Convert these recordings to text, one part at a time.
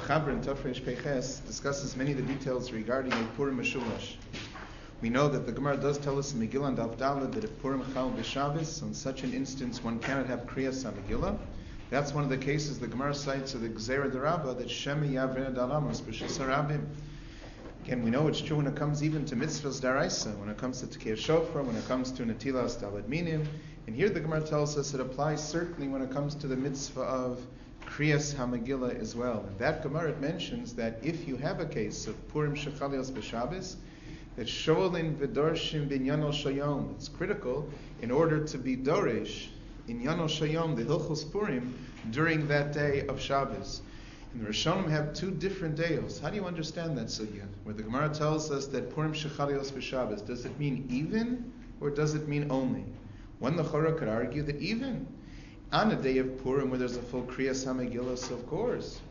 Mechaber in Tafresh Peches discusses many of the details regarding a Purim Meshulash. We know that the Gemara does tell us in Megillah and Daf Daled that if Purim Chal b'Shabbos, on such an instance one cannot have Kriyas HaMegillah. That's one of the cases the Gemara cites of the Gzeira D'Rabba that Shemi Yavrei Dalamos B'Shus HaRabim. Again, we know it's true when it comes even to mitzvahs daraisa, when it comes to Tekir Shofar, when it comes to Netilas Daled Minim. And here the Gemara tells us it applies certainly when it comes to the mitzvah of Kriyas HaMegillah as well. And that Gemara mentions that if you have a case of Purim Shechalios b'Shabbos, that Shoalin V'Dorshim B'Inyanol Shayom, it's critical in order to be Dorish in Yanol Shayom, the Hilchos Purim, during that day of Shabbos. And the Rishonim have two different deos. How do you understand that sugya? Where the Gemara tells us that Purim Shechalios b'Shabbos, does it mean even or does it mean only? One L'chora could argue that even. On a day of Purim where there's a full Kriyas HaMegillah, so of course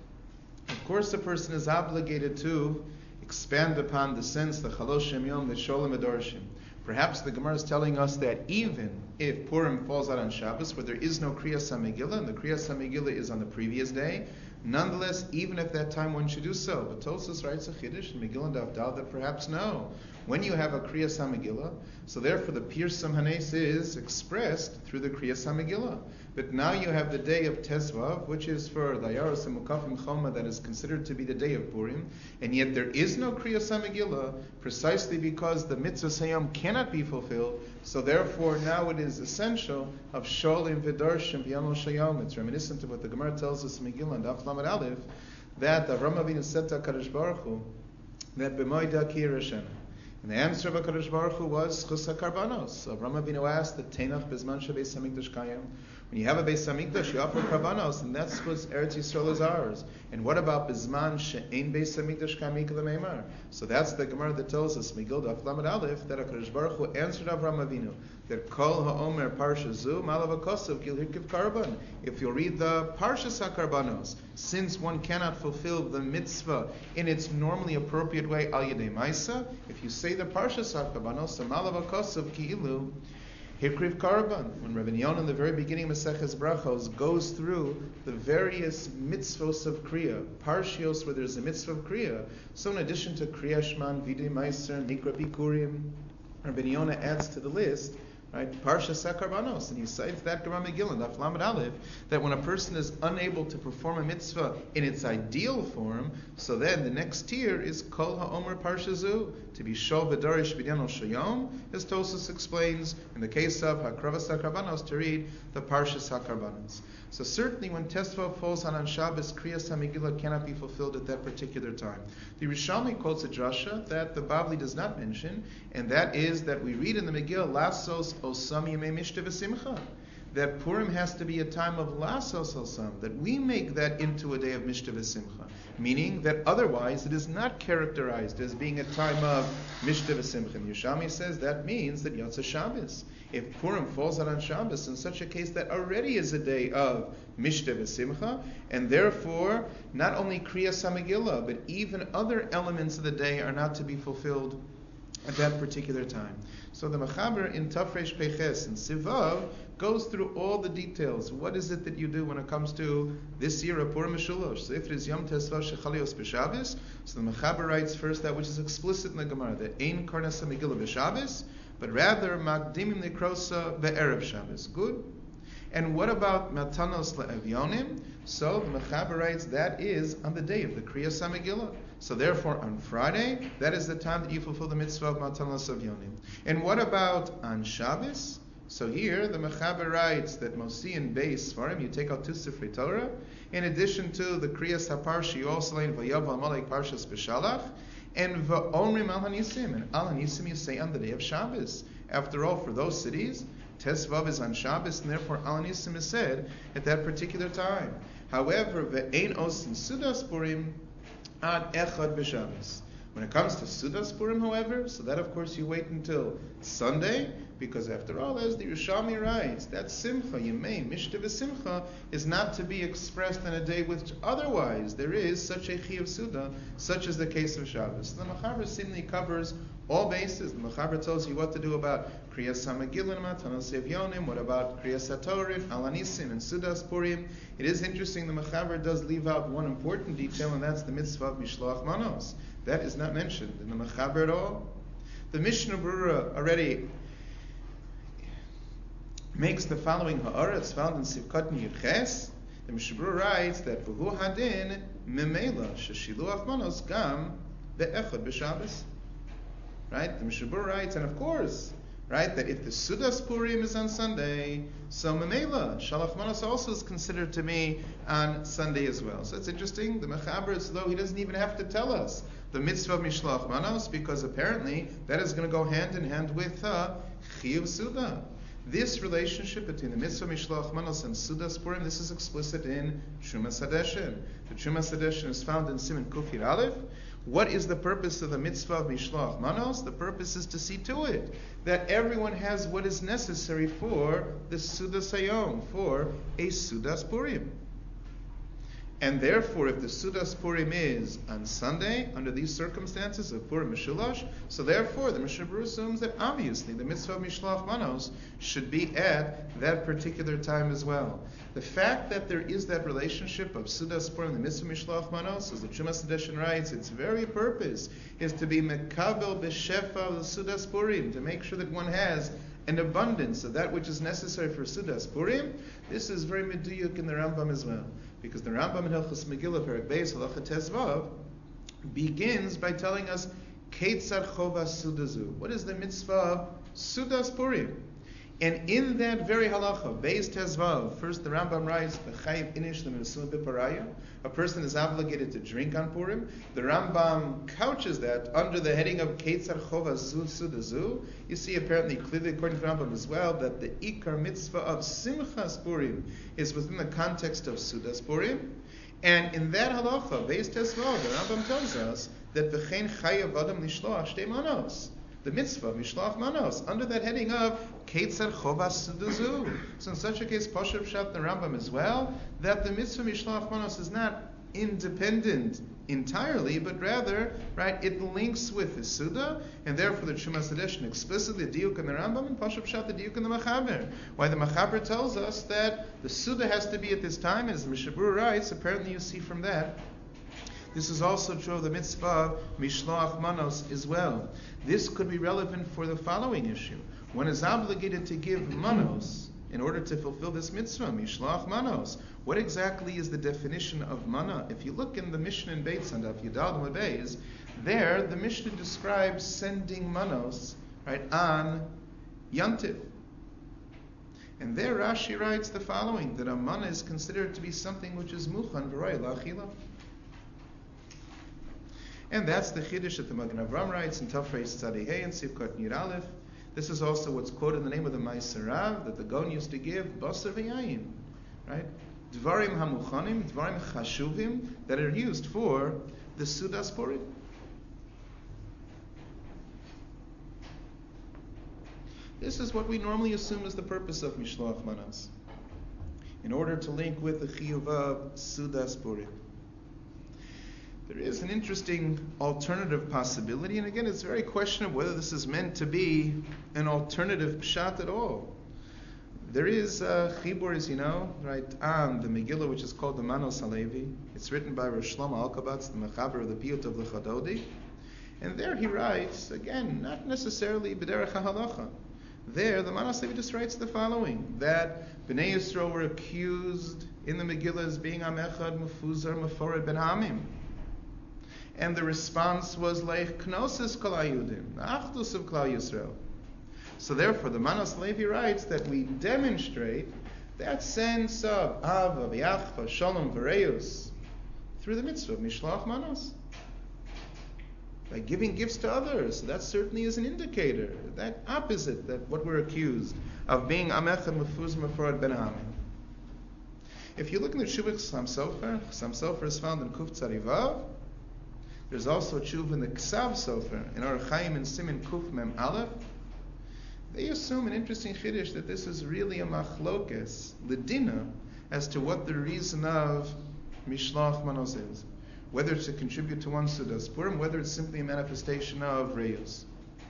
the person is obligated to expand upon the sense, the Chalosh Shem Yom, the Sholem Adorshim. Perhaps the Gemara is telling us that even if Purim falls out on Shabbos, where there is no Kriyas HaMegillah, and the Kriyas HaMegillah is on the previous day, nonetheless, even if that time one should do so. But Tosfos writes a Chiddush in Megillah and Daf Daled that perhaps no. When you have a Kriyas HaMegillah, so therefore the Pirsum Hanes is expressed through the Kriyas HaMegillah. But now you have the day of Tezvav, which is for Dayaros and Mukafim Choma, that is considered to be the day of Purim, and yet there is no Kriyas HaMegillah, precisely because the Mitzvah Sayom cannot be fulfilled, so therefore now it is essential of Sholim V'Darshim B'Yanol Shayom. It's reminiscent of what the Gemara tells us in Megillah and Daf Lamed Aleph, that Avraham Avinu said to HaKadosh Baruch Hu, that B'moida Ki Hashem. And the answer of HaKadosh Baruch Hu was Chus HaKarbanos. So Avraham Avinu asked that Tenach Bezman Shebeis HaMikdash Kayam. When you have a Beis HaMikdash, you offer Karbanos, and that's what Eretz Yisrael is ours. And what about Bezman She'ein Beis HaMikdash Kayam Mikla Meimar? So that's the Gemara that tells us, Megillah Daf Lamed Aleph, that HaKadosh Baruch Hu answered Avraham Avinu, that Kol HaOmer Parsha Zu, Malav HaKosav, Gil Hirkiv Karban. If you read the Parshas HaKarbanos, since one cannot fulfill the mitzvah in its normally appropriate way, Al Yedei Maisa, if you say the Parshas HaKarbanos, the Malav HaKosav, Ki'ilu, Hikriv Karban, when Rabbi Yonah in the very beginning of Maseches Brachos goes through the various mitzvos of Kriya, Parshios where there's a mitzvah of Kriya, so in addition to Kriya Shman, Videi Meiser, Nikra Bikurim, Rabbi Yonah adds to the list, right, Parshas HaKarbanos, and he cites that Gemara Megillah, Daf Lamed Aleph, that when a person is unable to perform a mitzvah in its ideal form, so then the next tier is Kol HaOmer Parsha Zu, to be Shol V'Darish B'Yanol Shayom, as Tosfos explains in the case of Hakravas HaKarbanos, to read the Parshas HaKarbanos. So certainly when Tesvav falls on Shabbos, Kriyas HaMegillah cannot be fulfilled at that particular time. The Rishalmi quotes a drasha that the Bavli does not mention, and that is that we read in the Megillah, Lasos Osam Yemei Mishta V'Simcha, that Purim has to be a time of Lasos Osam, that we make that into a day of Mishta V'Simcha, meaning that otherwise it is not characterized as being a time of Mishta V'Simcha. And Yerushalmi says that means that Yotze Shabbos. If Purim falls out on Shabbos, in such a case that already is a day of Mishta V'Simcha, and therefore not only Kriyas HaMegillah, but even other elements of the day are not to be fulfilled at that particular time. So the Mechaber in Tafresh Peches and Sivav goes through all the details. What is it that you do when it comes to this year of Purim Meshulash? So if it is Yom Tesvav Shechalios b'Shabbos, so the Mechaber writes first that which is explicit in the Gemara, that Ein Karnas HaMegillah b'Shabbos, but rather Magdimim Nekrosa be'erev Shabbos. Good. And what about Matanos le'Evyonim? So the Mechaber writes that is on the day of the Kriyas HaMegillah. So therefore on Friday, that is the time that you fulfill the mitzvah of Matanos Evyonim. And what about on Shabbos? So here the Mechaber writes that Mosi and Beis Svarim, you take out two Sifrei Torah. In addition to the Kriyas HaParsha, you also learn Vayav Amalek Parshas B'Shalach, and V'omrim Al Hanisim, and Al Hanisim you say on the day of Shabbos. After all, for those cities, Tesvav is on Shabbos, and therefore Al Hanisim is said at that particular time. However, Ve'ein Osin Sudas Purim Ad Echad B'Shabbos. When it comes to Sudas Purim, however, so that of course you wait until Sunday, because after all, as the Yerushalmi writes, that Simcha, Yemei, Mishta V'Simcha, is not to be expressed on a day which otherwise there is such a Chiyuv Suda, such as the case of Shabbos. The Mechaber seemingly covers All bases. The Mechaber tells you what to do about Kriyas HaMegillah, Matanos Evyonim, what about Kriyas HaTorah, Alanisim, and Sudas Purim. It is interesting, the Mechaber does leave out one important detail, and that's the mitzvah of Mishloach Manos. That is not mentioned in the Mechaber at all. The Mishnah Berurah already makes the following ha'ara. It's found in Sivkot Yudches. The Mishnah Berurah writes that V'hu hadin memela sheshiluach manos gam be'echad b'Shabbos. Right? The Mishnah Berurah writes, and of course, right, that if the Sudas Purim is on Sunday, so memela shalach manos also is considered to be on Sunday as well. So it's interesting. The Mechaber, as though he doesn't even have to tell us the mitzvah of Mishloach Manos, because apparently that is going to go hand in hand with Chiyuv Suda. This relationship between the mitzvah Mishloach Manos and Sudas Purim, this is explicit in Trumas Hadeshin. The Trumas Hadeshin is found in Siman Kufir Aleph. What is the purpose of the mitzvah of Mishloach Manos? The purpose is to see to it that everyone has what is necessary for the Sudas Hayom, for a Sudas Purim. And therefore, if the Sudas Purim is on Sunday, under these circumstances of Purim Meshulash, so therefore the Mishnah Berurah assumes that obviously the mitzvah of Mishloach Manos should be at that particular time as well. The fact that there is that relationship of Sudas Purim, the mitzvah Mishloach Manos, as the Trumas Hadeshin writes, its very purpose is to be Mekabel B'Shefa of the Sudas Purim, to make sure that one has an abundance of that which is necessary for Sudas Purim. This is very meduyuk in the Rambam as well. Because the Rambam in Hilchos Megillah, Perek Beis, Halacha Tezvav, begins by telling us, Keitzar Chovas Sudazu. What is the mitzvah of Sudas Purim? And in that very halacha, Beis Tezvav, first the Rambam writes, V'chayiv inish l'mersum b'paraya. A person is obligated to drink on Purim. The Rambam couches that under the heading of Keitzar Chovas Sudazu. You see apparently clearly according to the Rambam as well that the Ikar mitzvah of Simchas Purim is within the context of Sudas Purim. And in that halacha, Beis Tezvav, the Rambam tells us that V'chein chayav adam lishloach shtei manos. The mitzvah, Mishloach Manos, under that heading of Keitzar Chovas Sudazu. So in such a case, Pashup Shat the Rambam as well, that the mitzvah Mishloach Manos is not independent entirely, but rather, right, it links with the Suda, and therefore the Trumas Hadeshin explicitly the diuk in the Rambam, and Pashup Shat the diuk in the Mechaber. Why the Mechaber tells us that the Suda has to be at this time, and as the Mishnah Berurah writes, apparently you see from that, this is also true of the mitzvah of Mishloach Manos as well. This could be relevant for the following issue. One is obligated to give manos in order to fulfill this mitzvah, Mishloach Manos. What exactly is the definition of mana? If you look in the Mishnah in Beit Sandaf, Yudal Mabeis, there the Mishnah describes sending manos, right, on Yantiv. And there Rashi writes the following, that a mana is considered to be something which is muchan v'roy la'achila. And that's the Chiddush that the Magen Avraham writes in Tafreis Tzadihei and Sivkot Nir Aleph. This is also what's quoted in the name of the Ma'aser Rav that the Gaon used to give, Basar v'yayin, right? Dvarim hamuchanim, dvarim chashuvim, that are used for the Sudas Purim. This is what we normally assume is the purpose of Mishloach Manos, in order to link with the Chiyuv of Sudas Purim. There is an interesting alternative possibility, and again, it's very questionable whether this is meant to be an alternative pshat at all. There is a chibur, as you know, right, on the Megillah, which is called the Manos Halevi. It's written by Rosh Shlomo Alkabatz, the Mechaber of the Piyut of L'Chadodi. And there he writes, again, not necessarily B'derech HaHalacha. There, the Manos Halevi just writes the following, that Bnei Yisrael were accused in the Megillah as being Am Echad, Mefuzar, Mefored Ben Hamim. And the response was like Knossos Kol HaYudim, the Achdus of Klal Yisrael. So therefore, the Manos Levi writes that we demonstrate that sense of Ava, V'yachva, Shalom, V'reus through the mitzvah of Mishloach Manos. By giving gifts to others, that certainly is an indicator, that opposite, that what we're accused of being Amechad, Mefuz, Meforad, Ben Hamim. If you look in the Shuvah Chassam Sofer is found in Kuf Tzarivav. There's also a tshuva in the Ksav Sofer, in Orach Chaim and Siman Kuf Mem Aleph. They assume an interesting chiddush that this is really a machlokes, l'dina, as to what the reason of Mishloach Manos is. Whether it's to contribute to one Sudas Purim, whether it's simply a manifestation of Reus.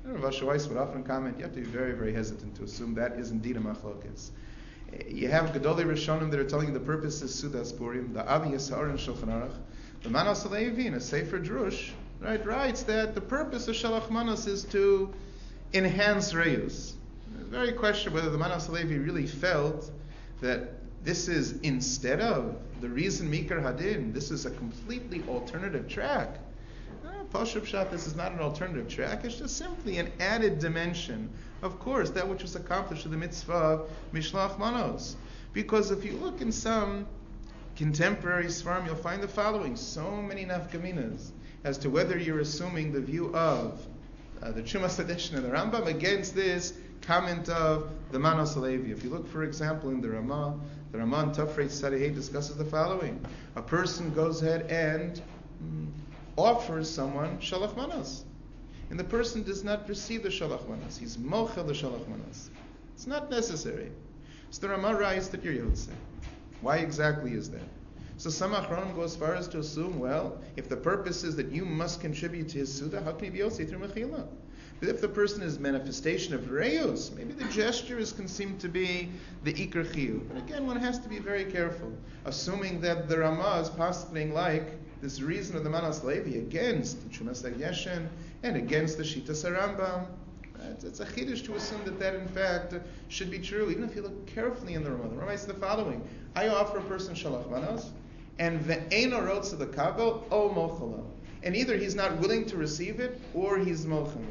Rav Asher Weiss would often comment, you have to be very, very hesitant to assume that is indeed a machlokes. You have Gedolei Rishonim that are telling you the purpose is Sudas Purim, the Avi Yisrael and Shulchan Aruch. The Manos HaLevi in a Sefer Drush, writes that the purpose of Shalach Manos is to enhance Reus. It's very questionable whether the Manos HaLevi really felt that this is instead of the reason Mikar Hadin, this is a completely alternative track. Pashut Pshat, this is not an alternative track, it's just simply an added dimension. Of course, that which was accomplished with the mitzvah of Mishlach Manos. Because if you look in some contemporary Svarim, you'll find the following, so many nafkaminas, as to whether you're assuming the view of the Chumas edition and the Rambam against this comment of the Manos HaLevi. If you look, for example, in the Ramah in Tafrei Tzadei discusses the following. A person goes ahead and offers someone Shalach Manos. And the person does not receive the Shalach Manos. He's mochel the Shalach Manos. It's not necessary. So the Ramah writes that you're Yotzei. Why exactly is that? So some Achronim go as far as to assume, well, if the purpose is that you must contribute to his Suda, how can he be Yotzei through Mechila? But if the person is manifestation of Reus, maybe the gesture is conceived to be the Iker Chiyuv. But again, one has to be very careful, assuming that the Ramah is postulating like this reason of the Manos HaLevi against the Chumas Yeshen and against the Shitas HaRambam. It's a chiddush to assume that in fact should be true, even if you look carefully in the Ramah. The Ramah says the following: I offer a person Shalach Manos, and ve'eino rotza the kabel o mochalo, and either he's not willing to receive it or he's mochel.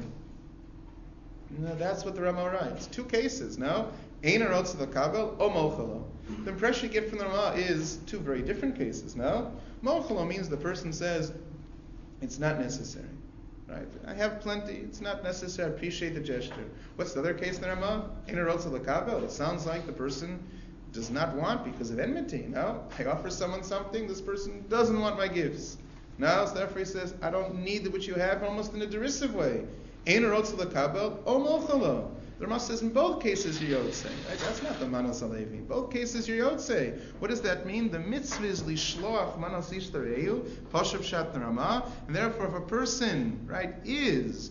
No, that's what the Ramah writes. Two cases, no? Eino rotza the kabel o mochalo. The impression you get from the Ramah is two very different cases, no? Mochalo means the person says, it's not necessary. Right? I have plenty, it's not necessary, I appreciate the gesture. What's the other case in the Ramah? Eino rotza the kabel. It sounds like the person does not want because of enmity. No? I offer someone something, this person doesn't want my gifts. No? So therefore he says, I don't need what you have, almost in a derisive way. Eino rotza the kabel o mochalo. The Ramah says in both cases you're Yotzei. Right? That's not the Manos HaLevi. In both cases you're Yotzei. What does that mean? The mitzvah is lishloach Manos Ishtareu, Pashut Pshat the Ramah, and therefore if a person, is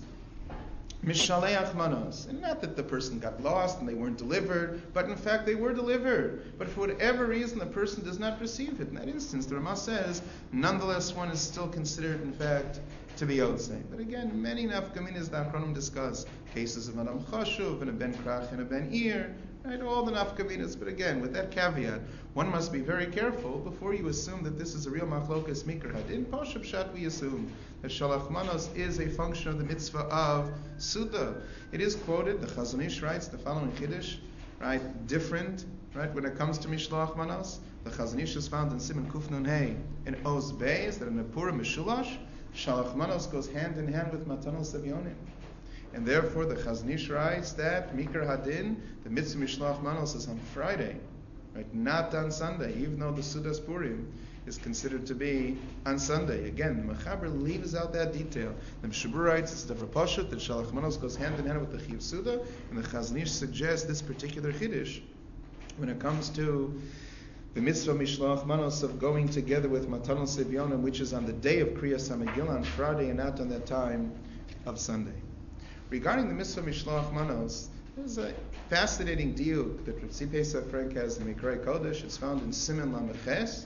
Mishaleach Manos, and not that the person got lost and they weren't delivered, but in fact they were delivered. But for whatever reason the person does not receive it. In that instance, the Ramah says, nonetheless one is still considered, in fact, to be Yotzei. But again, many nafkaminas the Achronim discuss cases of Adam Chashuv and a Ben Krach and a Ben Ir, all the nafkaminas. But again, with that caveat, one must be very careful before you assume that this is a real machlokas mikra hadin. Pashut Pshat, we assume that Shalach Manos is a function of the mitzvah of Suda. It is quoted, the Chazon Ish writes the following chiddush, different, when it comes to Mishlach Manos. The Chazon Ish is found in Siman Kuf Nun Hey in Oz Beis, that in the Purim Mishulash, Shalach Manos goes hand in hand with Matanos Evyonim. And therefore the Chazon Ish writes that Mikar Hadin, the mitzvah Mishlach Manos is on Friday, not on Sunday, even though the Sudas Purim is considered to be on Sunday. Again, the Mechaber leaves out that detail. The Mishabur writes it's the Pashut that Shalach Manos goes hand in hand with the Chiyuv Suda, and the Chazon Ish suggests this particular chiddush when it comes to the mitzvah Mishlach Manos of going together with Matanos Evyonim, which is on the day of Kriyas HaMegillah on Friday and not on that time of Sunday. Regarding the mitzvah Mishlach Manos, there's a fascinating diuk that Rav Tzvi Pesach Frank has in Mikrei Kodesh. It's found in Siman Lamed Ches,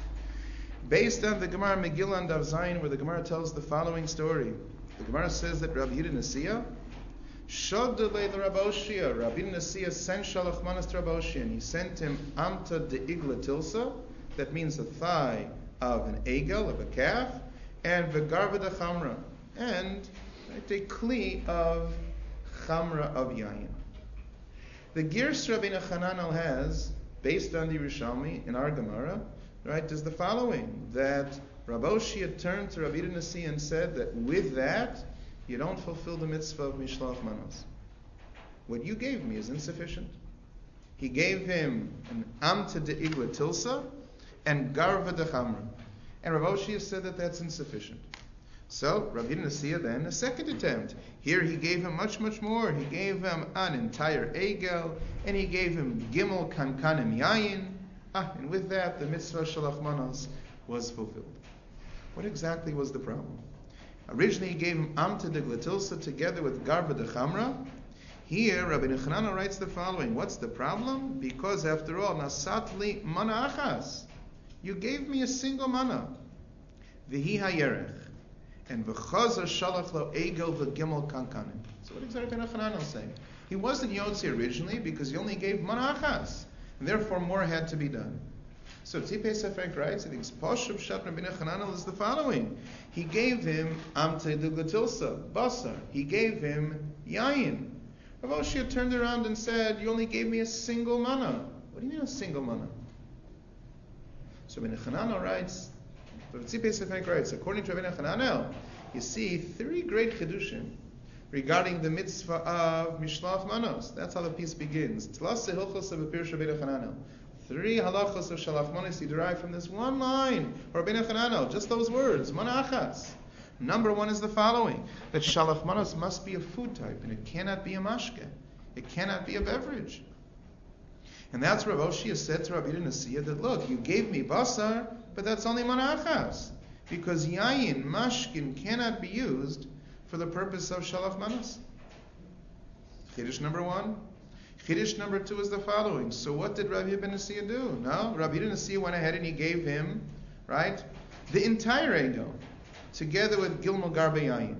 based on the Gemara Megillah and Daf Zayin, where the Gemara tells the following story. The Gemara says that Rabbi Yehuda Nasiya Shoddelei Rabbi Oshia. Rabbi Nasiya sent Shalach Manos to Rabbi Oshia, and he sent him Amta de Igla Tilsa, that means a thigh of an egel, of a calf, and Vegarva de Chamra, and a kli of Chamra of Yayin. The Girs Rabbeinu Chananel has, based on the Yerushalmi in our Gemara, is the following, that Rabbi Oshia turned to Rabbi Yehuda Nasiya and said that with that, you don't fulfill the mitzvah of Mishlach Manos. What you gave me is insufficient. He gave him an Amta de Igla Tilsa and Garva de Chamra. And Rav Oshia said that that's insufficient. So Rabbi Nasiya then, a second attempt. Here he gave him much, much more. He gave him an entire Egel, and he gave him Gimel Kankanim Yayin. And with that, the mitzvah Shalach Manos was fulfilled. What exactly was the problem? Originally, he gave him Amta de Glatilsa together with Garba de Chamra. Here, Rabbi Nechananel writes the following. What's the problem? Because after all, Nasatli mana achas. You gave me a single mana. V'hi hayerech. And v'chazar shalach lo egel v'gimel kankanim. So what is Rabbi Nechananel saying? He wasn't Yotzi originally because he only gave mana achas. And therefore more had to be done. So Tzipei Sefrank writes, I think Poshup Shat Rabbi Nechananel is the following. He gave him Amtei de Glatilsa, Basar. He gave him Yayin. Rav Oshia turned around and said, you only gave me a single mana. What do you mean a single mana? So Rabbi Nechananel writes, Tzipei Sefrank writes, according to Rabbi Nechananel, you see three great Kedushim regarding the mitzvah of Mishlach Manos. That's how the piece begins. Tlaseh Hilchos of Pirush Rabbi Nechananel. Three halachos of Shalach Manos you derive from this one line, or Rabbi Nechananel, just those words, mana achas. Number one is the following, that Shalach Manos must be a food type, and it cannot be a mashke. It cannot be a beverage. And that's Rav Oshia said to Rabbi Nasiya that, look, you gave me basar, but that's only mana achas. Because yayin, mashkin, cannot be used for the purpose of Shalach Manos. Chiddush number one. Chiddush number two is the following. So what did Rabbi Ben Nasiya do? No, Rabbi Ben Nasiya went ahead and he gave him, right, the entire ego, together with Gilmul Garbe Yayin.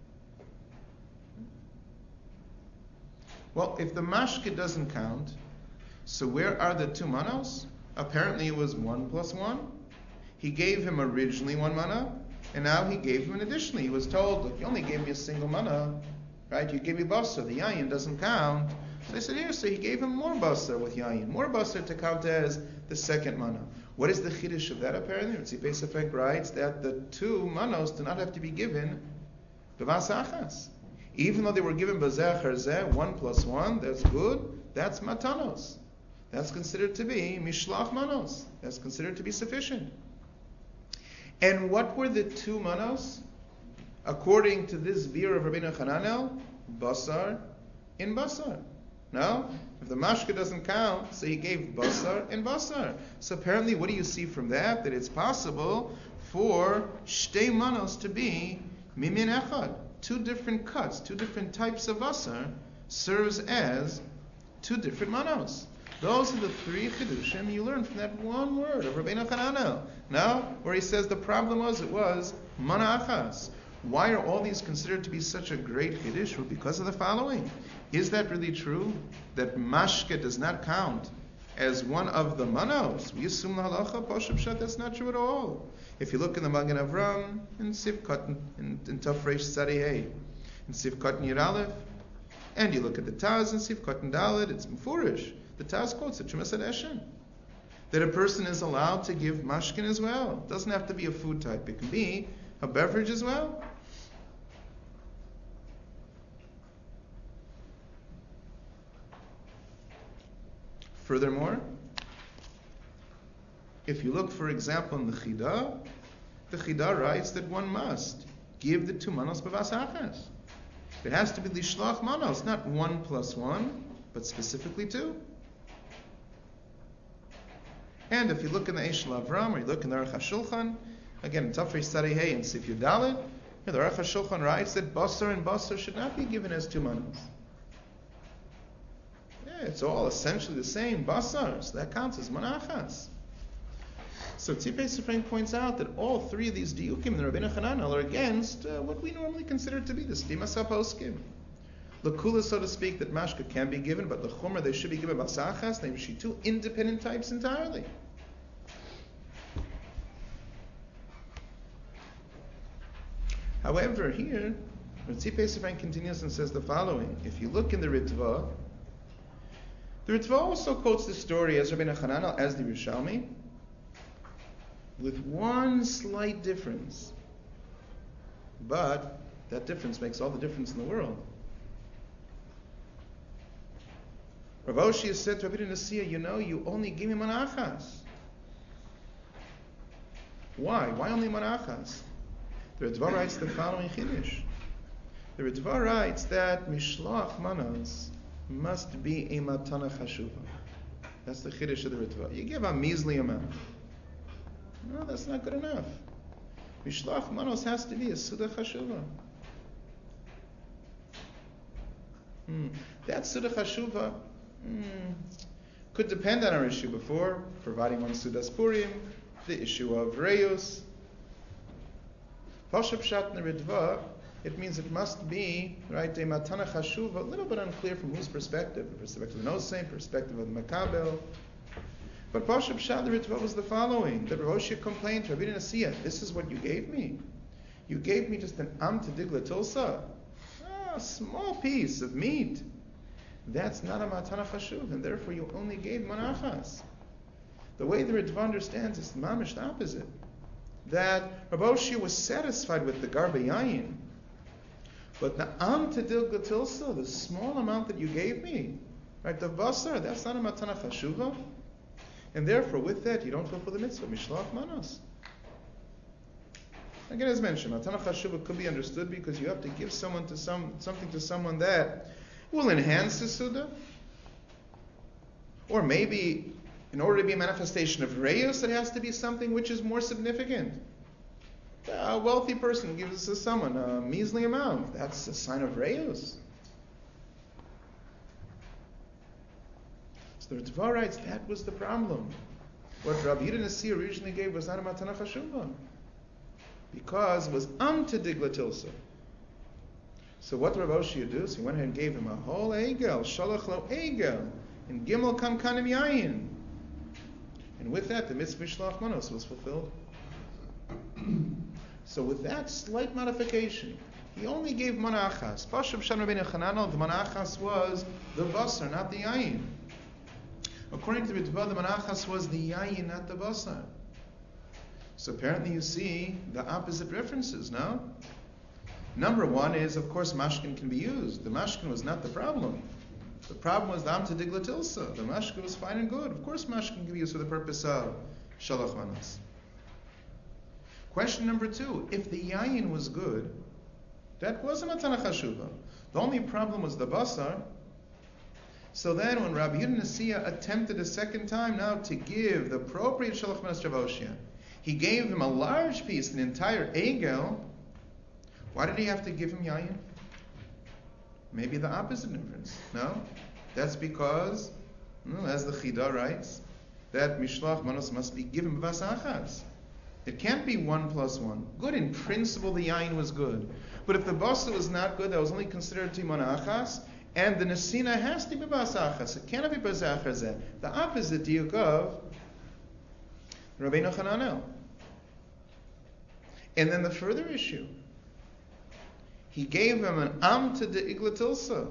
Well, if the mashke doesn't count, so where are the two manos? Apparently it was 1 plus 1. He gave him originally 1 mana, and now he gave him an additionally. He was told, look, you only gave me a single mana, right? You gave me basar, the yayin doesn't count. So they said, here, so he gave him more basar with yayin, more basar to count as the second mana. What is the chiddush of that apparently? Tzipei Sefrank writes that the two manos do not have to be given b'vas achas. Even though they were given b'zeh charzeh, 1 plus 1, that's good, that's matanos. That's considered to be mishlach manos. That's considered to be sufficient. And what were the two manos? According to this view of Rabbi Nechananel, basar in basar. No? If the mashke doesn't count, so he gave basar and basar. So apparently what do you see from that? That it's possible for shtei manos to be mimin echad. Two different cuts, two different types of basar serves as two different manos. Those are the three chidushim you learn from that one word of Rabbi Nechananel. Now, where he says the problem was, it was mana achas. Why are all these considered to be such a great chiddush? Well, because of the following. Is that really true? That mashke does not count as one of the manos? We assume the halacha, poshup shat, that's not true at all. If you look in the Magen Avram, in Sivkot, in Tafresh Tzadei, in Sivkot Yud Aleph, and you look at the Taz in Sivkot and Dalet, it's mufurish. The Taz quotes the Chumas Eshen, that a person is allowed to give mashkin as well. It doesn't have to be a food type. It can be a beverage as well. Furthermore, if you look, for example, in the Chida writes that one must give the two manos b'vas achas. It has to be lishlach manos, not 1 plus 1, but specifically 2. And if you look in the Eshel Avram, or you look in the Aruch HaShulchan, again in Tafresh Tzadei Hey and Sif Yud Dalet, the Aruch HaShulchan writes that basar and basar should not be given as two manos. Yeah, it's all essentially the same, basar, so that counts as manachas. So Tzipei Sefrank points out that all three of these diukim in the Rabbi Nechananel are against what we normally consider to be the stimas haposkim. Lakula, so to speak, that mashka can be given, but the chumrah they should be given basachas, they should be two independent types entirely. However, here, Tzipei Sefrank continues and says the following. If you look in the Ritva also quotes the story as Rabbi Nechananel, as the Yerushalmi, with one slight difference. But that difference makes all the difference in the world. Rav Oshia said to Rabbi Nasiya, you only gave me manachas. Why? Why only manachas? The Ritva writes the following chiddush. The Ritva writes that mishlach manas must be a matana chashuva. That's the chiddush of the Ritva. You give a measly amount. No, that's not good enough. Mishloach manos has to be a Suda Chashuva. That Suda Chashuva could depend on our issue before, providing one Sudas Purim, the issue of Reus. Pashup Shat Ritva, it means it must be, right, a Matana Chashuva, a little bit unclear from whose perspective, the perspective of the Nosei, perspective of the Makabel. But Pashup Shat Ritva was the following, that Rav Hoshia complained to Rabbi Nasiya, this is what you gave me? You gave me just an Am to Digla Tilsa, a small piece of meat. That's not a Matana Chashuv, and therefore you only gave Manachas. The way the Ritva understands is mamish the opposite. That Rav Hoshia was satisfied with the Garba Yayin, but the Am Tadil Gatilsa, the small amount that you gave me, right, the Basar, that's not a Matana Chashuva, and therefore with that you don't fulfill the mitzvah, Mishloach Manos. Again, as mentioned, Matana Chashuva could be understood because you have to give something to someone that will enhance the Suda, or maybe in order to be a manifestation of Reus, it has to be something which is more significant. A wealthy person gives to someone a measly amount. That's a sign of Reus. So the Ritva writes, that was the problem. What Rabbi Yehuda Nasi originally gave was not a Matana Chashuva, because it was Am to Digla Tilsa. So what did Rav Hoshia do? So he went ahead and gave him a whole Egel, Shalach Lo Egel, in Gimel Kankanim Yayin. And with that, the mitzvah Mishloach Manos was fulfilled. So with that slight modification, he only gave Manachas. Pashup Shan Rabbeinu Chananel, the Manachas was the Basar, not the Yayin. According to Ritva, the Manachas was the Yayin, not the Basar. So apparently you see the opposite references, no? Number one is, of course, mashkin can be used. The mashkin was not the problem. The problem was the Am Digla Tilsa. The mashkin was fine and good. Of course, mashkin can be used for the purpose of Shalach Manos. Question number two, if the yayin was good, that wasn't Matana Chashuva. The only problem was the basar. So then when Rabbi Yehuda Nasiya attempted a second time now to give the appropriate Shalach Manos to Rav Hoshia, he gave him a large piece, an entire egel. Why did he have to give him yayin? Maybe the opposite inference. No? That's because, as the Chida writes, that Mishloach Manos must be given b'vasachas. It can't be 1 plus 1. Good, in principle the yayin was good. But if the basar was not good, that was only considered to be manachas, and the nesina has to be b'vasachas. It cannot be b'zachazeh. The opposite diuk of Rabbeinu Chananel. And then the further issue, he gave him an am to the iglatilsa.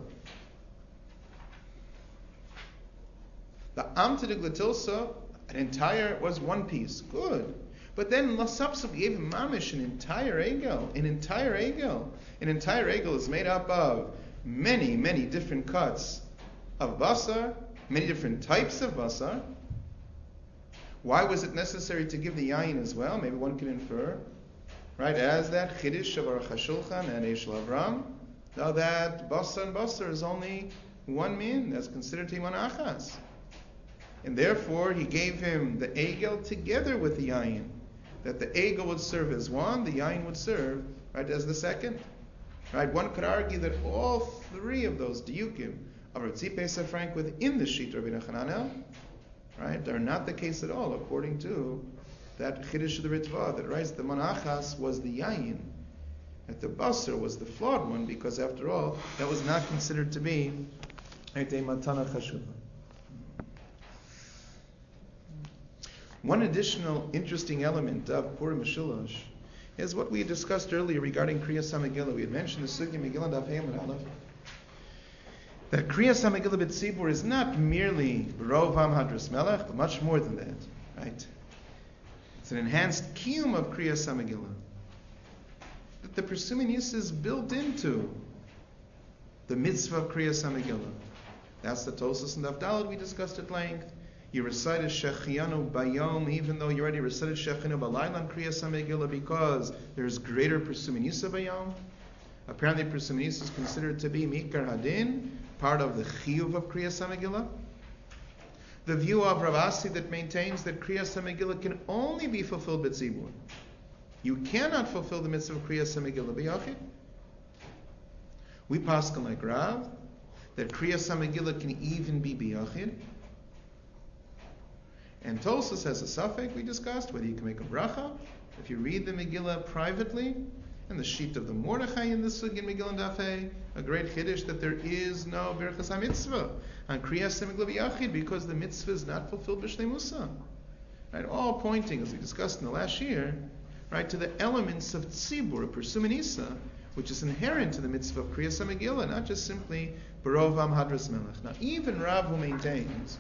The am to the iglatilsa, an entire, was one piece. Good. But then subsequently gave him mamish, an entire egel. An entire egel. An entire egel is made up of many, many different cuts of basar, many different types of basar. Why was it necessary to give the yayin as well? Maybe one can infer, right, as that Chiddush of Aruch HaShulchan and Eshel Avram, now that basar and basar is only one min, that's considered to be one achas. And therefore he gave him the egel together with the yayin, that the egel would serve as one, the yayin would serve, right, as the second. Right, one could argue that all three of those diukim of Rav Tzvi Pesach Frank within the sheet of Rabbeinu Chananel, right, are not the case at all, according to that Chiddush of the Ritva that writes the manachas was the yayin, that the basar was the flawed one, because after all, that was not considered to be a matana chashuva. One additional interesting element of Purim Mishulosh is what we discussed earlier regarding Kriyas HaMegillah. We had mentioned the Sugya Megillah Daf Hey Amud Aleph, that Kriyas HaMegillah B'tzibur is not merely Rovam Hadras Melech, but much more than that, right? It's an enhanced kiyum of Kriyas HaMegillah. That the Persumim Yis is built into the mitzvah of Kriyas HaMegillah. That's the Tosas and Daf Daled we discussed at length. You recited Shechianu Bayom, even though you already recited Shechianu Balayla on Kriyas HaMegillah, because there's greater Persumim Yis Bayom. Apparently, Persumim Yis is considered to be Mikar Hadin, part of the Chiyuv of Kriyas HaMegillah. The view of Rav Asi that maintains that Kriyas HaMegillah can only be fulfilled b'tzibur. you cannot fulfill the mitzvah of Kriyas HaMegillah b'yachid. We paskin like Rav that Kriyas HaMegillah can even be b'yachid. And Tosfos has a suffix we discussed, whether you can make a bracha if you read the Megillah privately, and the sheet of the Mordechai in the Sugya in Megillah Dafei, a great chiddush that there is no Birchas HaMitzvah on Kriyas HaMegillah b'yachid because the mitzvah is not fulfilled b'shleimusa. Right, all pointing, as we discussed in the last year, right, to the elements of tzibur, Persum Isa, which is inherent to the mitzvah of Kriyas HaMegillah, not just simply Barovam Hadras Melech. Now, even Rav who maintains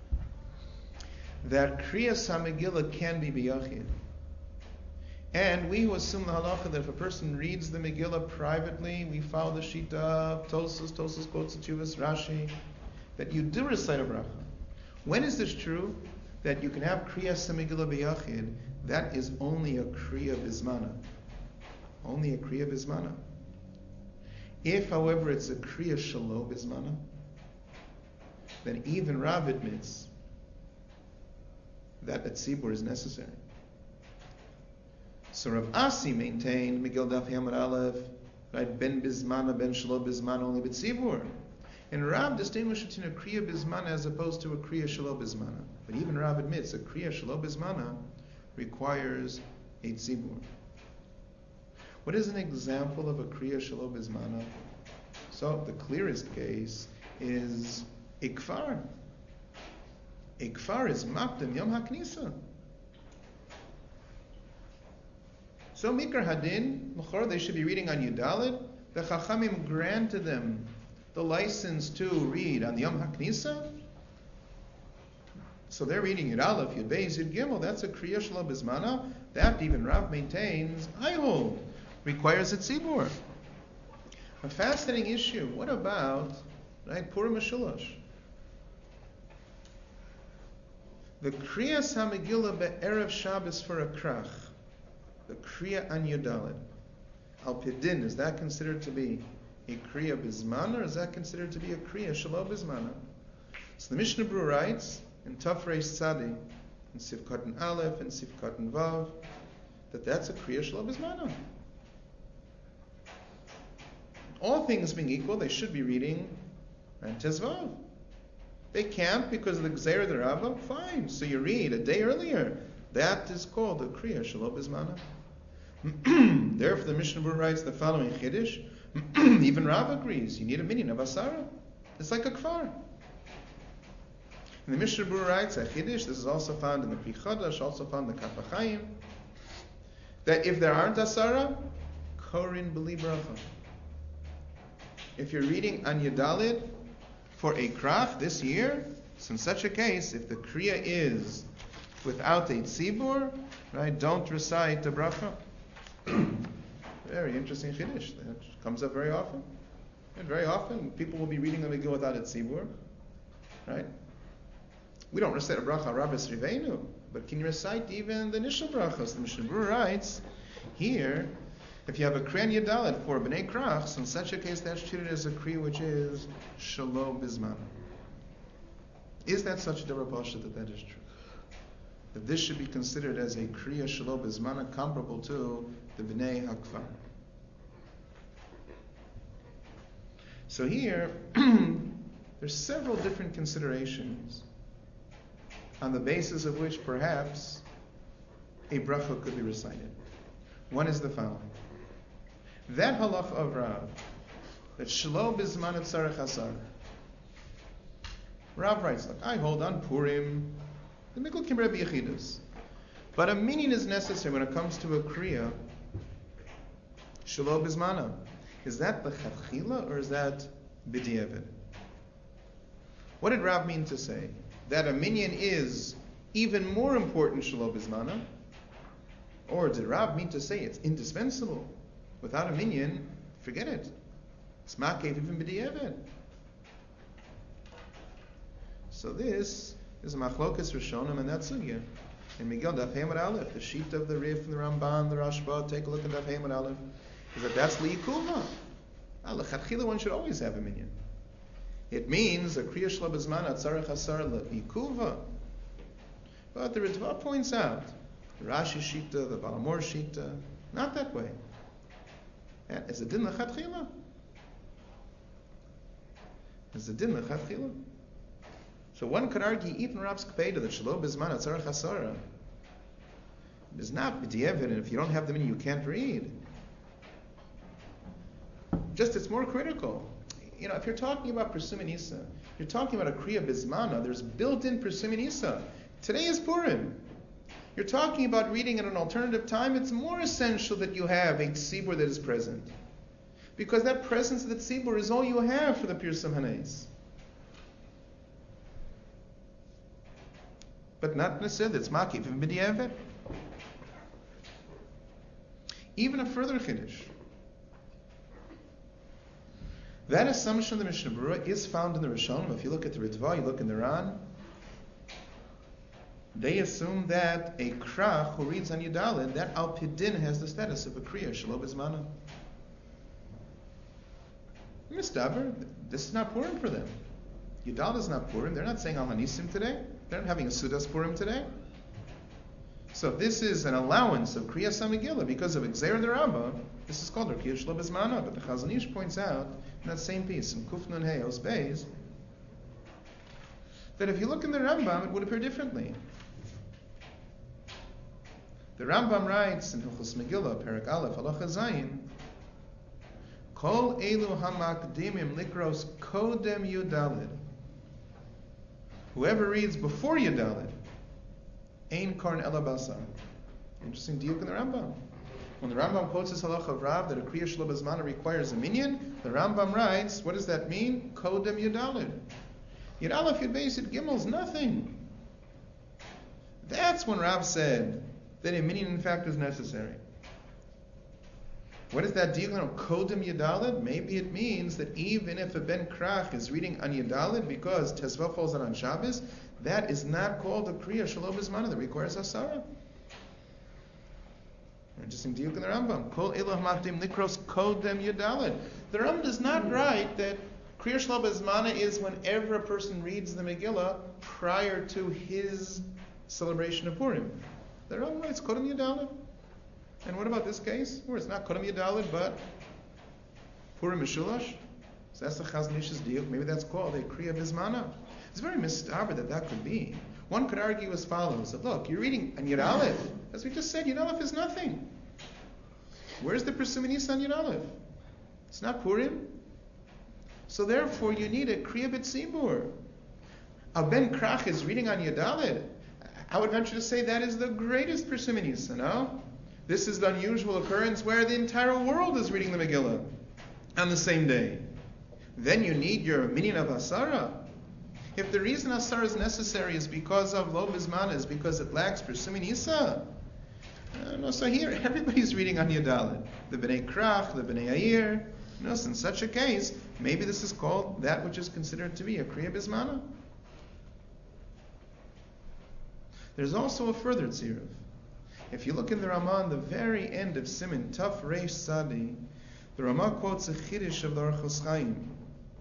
that Kriyas HaMegillah can be b'yachid, and we who assume the halacha that if a person reads the Megillah privately, we follow the shita of Tosfos quotes the Tshuvas, Rashi, that you do recite a bracha. When is this true? That you can have Kriyas HaMegillah b'yachid, that is only a Kriya Bismana. Only a Kriya Bismana. If, however, it's a Kriya Shalo Bismana, then even Rav admits that a tzibur is necessary. So Rav Asi maintained Megillah Daf Hamad Aleph, right, ben Bismana, ben Shalo Bismana, only b'tzibur. And Rav distinguished between a Kriya Bismana as opposed to a Kriya Shalo Bismana. But even Rav admits a Kriya Shalo Bismana requires a tzibur. What is an example of a Kriya Shalo Bismana? So the clearest case is Ikfar. Ikfar is Makdam Yom HaKnisa. So Mikra Hadin, Mechor, they should be reading on Yudalit. The Chachamim granted them the license to read on the Yom HaKnisa. So they're reading Yud Aleph, Yud Beis, Yud Gimel. That's a Kriya Shelo Bismana. That even Rav maintains, I hold, requires a tzibur. A fascinating issue. What about, right, Purim Meshulash? The Kriyas HaMegillah be'erev Shabbos for a krach. The Kriya an Yudalit. Al Pidin, is that considered to be a Kriya Bismana, or is that considered to be a Kriya Shelo Bismana? So the Mishnah Berurah writes in Taf Reish Tzadi, in Sivkot and Aleph, and Sivkot and Vav, that that's a Kriya Shelo Bismana. All things being equal, they should be reading and Tezvav. They can't because of the Gzeir of the Rava. Fine, so you read a day earlier. That is called a Kriya Shelo Bismana. Therefore, the Mishnah Berurah writes the following Chiddush. Even Rav agrees. You need a minyan of Asara. It's like a Kfar. And the Mishnah Berurah writes a Chiddush. This is also found in the Pri Chadash, also found in the Kaf HaChaim, that if there aren't Asara, Korin B'li Bracha. If you're reading An Yudalit for a krach this year, so in such a case, if the Kriya is without a tzibur, right, don't recite the bracha. Very interesting chiddush. That comes up very often. And very often, people will be reading the Megillah without a tzibur, right? We don't recite a bracha Rabbis Rivenu, but can you recite even the initial brachas? The Mishnah Berurah writes here, if you have a Kriya Yudalit for B'nai Krach, so in such a case, that's treated as a Kriya which is Shelo Bismana. Is that such a Devar Pasha that is true? That this should be considered as a Kriya Shelo Bismana comparable to the B'nai HaKfar. So here, there's several different considerations on the basis of which perhaps a bracha could be recited. One is the following. That halach of Rav, that Shelo Bismana Tzarech Asar, Rav writes, like, I hold on Purim, the Mikol Kim Rebbe Yechidus. But a minyan is necessary when it comes to a Kriya, Shelo Bismana. Is that B'chatchila or is that B'diavad? What did Rav mean to say? That a minyan is even more important Shelo Bismana? Or did Rav mean to say it's indispensable? Without a minyan, forget it. It's Makev even B'diavad. So this is a Machlokas Rishonim and that sugya. In Megillah Daf Hamad Aleph, the sheet of the Rif and the Ramban, the Rashba, take a look at Daf Hamad Aleph, is that's Li'ikuva. L'chatchila one should always have a minyan. It means a Kriya Shelo Bismana Tzarech Asar Li'ikuva. But the Ritva points out the Rashi Shita, the Balamor Shita. Not that way. As a din lechatchila. As a din lechatchila. So one could argue even Rab's Kpeda that Shalom Bizman Atzarach Asara is not b'diavad, and if you don't have the meaning you can't read. Just it's more critical. If you're talking about Persimin Isa, you're talking about a Kriya Bizmana, there's built-in Persimin Isa. Today is Purim. You're talking about reading at an alternative time, it's more essential that you have a tzibur that is present. Because that presence of the tzibur is all you have for the Pirsum Hanais. But not necessarily, it's makif and b'diavad. Even a further chiddush. That assumption of the Mishnah Berurah is found in the Rishonim. If you look at the Ritva, you look in the Ran, they assume that a krach who reads on Yudalid, that al pidin has the status of a kriya, shelo bizmana. Mistaber, this is not Purim for them. Yudalid is not Purim. They're not saying al hanisim today. They're not having a Sudas Purim today. So if this is an allowance of kriya samigila because of Gzeir the Rabbah, this is called kriya shelo bizmana. But the Chazon Ish points out in that same piece, in Kuf Nun Hey Os Beis, that if you look in the Rambam, it would appear differently. The Rambam writes in Hilchos Megillah, Perek Aleph, Halacha Zayin, Kol elu hamakdimim likros kodem Yudalid. Whoever reads before Yudalid, ein karn ela basar. Interesting diuk in the Rambam. When the Rambam quotes this halacha of Rav that a kriya shelo bizmana requires a minyan, the Rambam writes, what does that mean? Kodem Yudalid. Yud Aleph Yud Beis Yud Gimel is nothing. That's when Rav said that a minyan in fact is necessary. What is that deal on Kodem Yudalid? Maybe it means that even if a Ben Krach is reading on Yudalid because Tesva falls on Shabbos, that is not called a Kriya Shelo Bizmana that requires Asara. Interesting deal in the Rambam. Kol Eloh Makdim Likros Kodem Yudalid. The Rambam does not write that Kriya Shelo Bizmana is whenever a person reads the Megillah prior to his celebration of Purim. The Rambam writes Kodem Yudalid. And what about this case, where it's not Kodem Yudalid, but Purim Mishulash? So that's the Chazon Ish's deal. Maybe that's called a Kriya Bizmana. It's very mistaber that could be. One could argue as follows, that look, you're reading on Yud Aleph. As we just said, Yud Aleph is nothing. Where's the Persimin on Yud Aleph? It's not Purim. So therefore, you need a Kriya B'tzibur. A Ben Krach is reading on Yud Aleph. I would venture to say that is the greatest Persimin, no? This is the unusual occurrence where the entire world is reading the Megillah on the same day. Then you need your minyan of Asara. If the reason Asara is necessary is because of Lo Bizmana, is because it lacks Persimin Isa. No, so here everybody's reading on Yudalid. The Bnei Krach, the Bnei Yair. No, so in such a case, maybe this is called that which is considered to be a Kriya Bizmana. There's also a further tzirav. If you look in the Ramah, on the very end of Siman Taf Reish Sadi, the Ramah quotes a chiddush of the Orchos Chaim.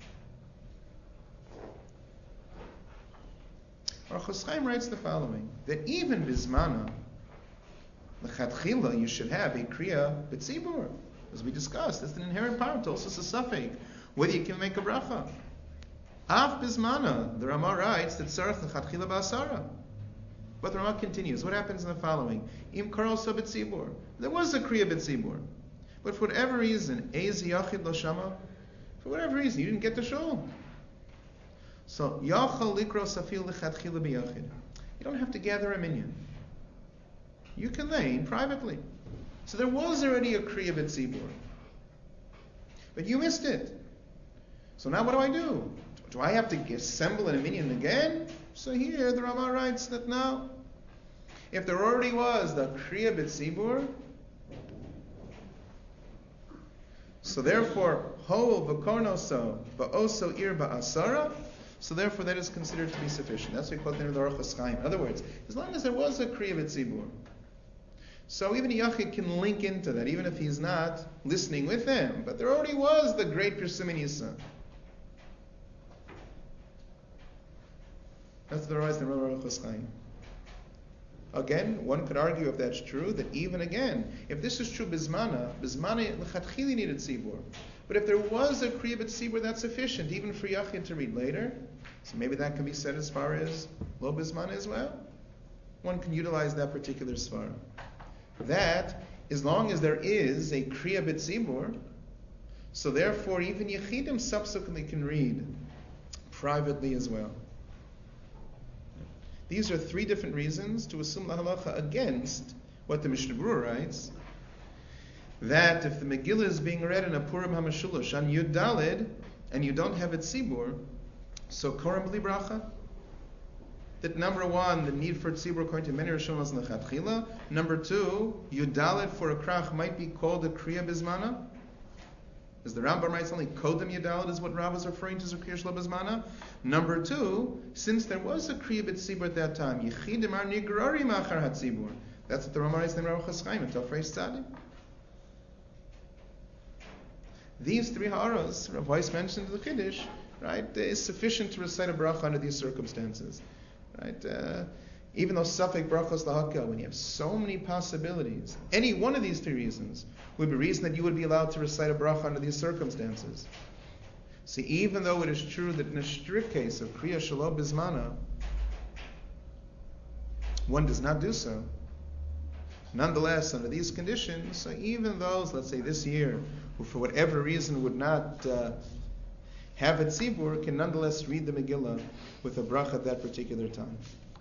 Orchos Chaim writes the following: that even Bizmana, l'chatchila, you should have a kriya b'tzibur, as we discussed. That's an inherent part. Also, it's a suffix whether you can make a bracha. Af Bizmana, the Ramah writes that tzarich l'chatchila b'asara. But the Ramah continues. What happens in the following? Im karol so b'tzibur. There was a kriya b'tzibur, but for whatever reason, ez yachid lo shama. For whatever reason, you didn't get the shul. So yachal likro safil lechatchila b'yachid. You don't have to gather a minyan. You can lay privately. So there was already a kriya b'tzibur, but you missed it. So now what do I do? Do I have to assemble in a minyan again? So here the Ramah writes that no. If there already was the Kriya B'tzibur, so therefore, Ho v'kornoso ba'oso ir ba'asara, so therefore that is considered to be sufficient. That's what we quote in the Orchos Chaim. In other words, as long as there was a Kriya B'tzibur, so even a Yachid can link into that, even if he's not listening with them. But there already was the great Persimin Yisa. That's the rise in the Orchos Chaim. Again, one could argue if that's true, that even again, if this is true Bismana l'chatchili needed tzibur. But if there was a kriya b'tzibur, that's sufficient, even for Yachid to read later. So maybe that can be said as far as Lo Bismana as well. One can utilize that particular svara. That, as long as there is a kriya b'tzibur, so therefore even Yechidim subsequently can read privately as well. These are three different reasons to assume la halacha against what the Mishnah Berurah writes, that if the Megillah is being read in a Purim HaMeshulash on Yud Daled, and you don't have a tzibur, so Korem Bli Bracha. That number one, the need for tzibur according to many Rishonim is lechatchila. Number two, Yud Daled for a krach might be called a kriya bismana. As the Rambam writes, only Kodem Yud Daled is what Rav is referring to as a kriya shlo bismana. Number two, since there was a kriya b'tzibur at that time, Yechidim are nigrari machar hatzibur. That's what the Rambam writes in the Rav Chaim in Tov Reish Tzadik. These three ha'aros, Rav Weiss mentioned in the Chiddush, right, is sufficient to recite a bracha under these circumstances. Right? Even though Safek Brachos Lahakal, when you have so many possibilities, any one of these three reasons would be reason that you would be allowed to recite a bracha under these circumstances. See, even though it is true that in a strict case of Kriya Shalom Bismana, one does not do so. Nonetheless, under these conditions, so even those, let's say this year, who for whatever reason would not have a tzibur, can nonetheless read the Megillah with a bracha at that particular time.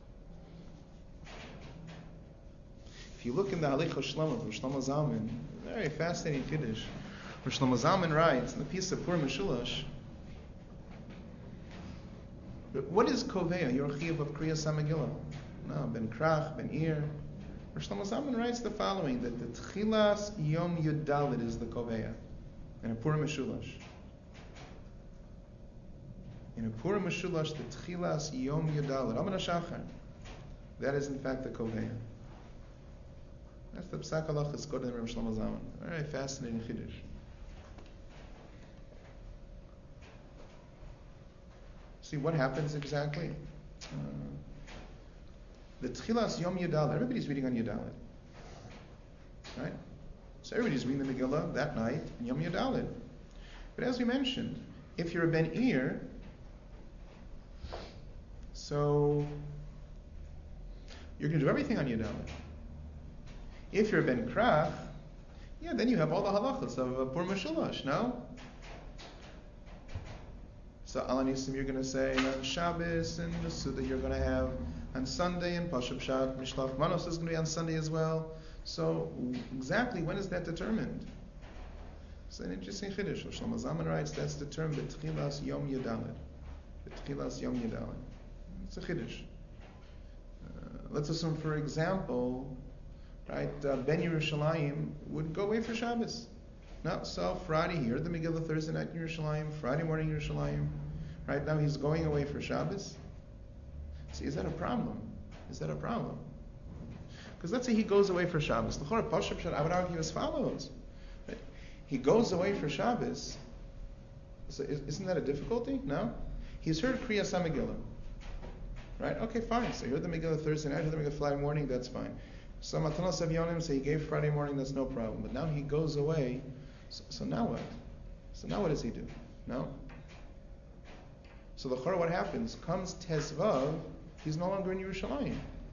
If you look in the Halichos Shlomo from Shlomo Zalman, very fascinating Kiddush, where Shlomo Zalman writes in the piece of Purim Meshulash, what is Koveya, your chiyuv of Kriyas HaMegillah? No, Ben Krach, Ben Ir. Where Shlomo Zalman writes the following, that the Tchilas Yom Yud Daled is the Koveya, in a Purim Meshulash. In a Purim Meshulash, the Tchilas Yom Yud Daled, Amen HaShachar, that is in fact the Koveya. That's the Psak Halachas quoted in Rav Shlomo Zalman. Very fascinating Chiddush. See what happens exactly? The Tchilas Yom Yudaled, everybody's reading on Yudaled. Right? So everybody's reading the Megillah that night, Yom Yudaled. But as we mentioned, if you're a Ben Ir, so you're going to do everything on Yudaled. If you're a Ben Krach, yeah, then you have all the halachas of Purim Meshulash, no? So Al Anisim you're going to say on Shabbos, and the Suda you're going to have on Sunday, and Pashup Shat, Mishlach Manos is going to be on Sunday as well. So exactly when is that determined? It's an interesting Chiddush. Shlomo Zalman writes that's determined B'Tchilas Yom Yudaled. B'Tchilas Yom Yudaled. It's a Chiddush. Let's assume, for example, right, Ben Yerushalayim would go away for Shabbos. No, so Friday here, the Megillah Thursday night in Yerushalayim, Friday morning in Yerushalayim. Right now he's going away for Shabbos. See, is that a problem? Is that a problem? Because let's say he goes away for Shabbos. I would argue as follows. Right? He goes away for Shabbos. So isn't that a difficulty? No? He's heard Kriyas HaMegillah. Right? Okay, fine. So you heard the Megillah Thursday night, heard the Megillah Friday morning, that's fine. So Matanos Avyonim say he gave Friday morning, that's no problem. But now he goes away. So now what? So now what does he do? No? So the Chor, what happens? Comes Tezvav, he's no longer in Yerushalayim.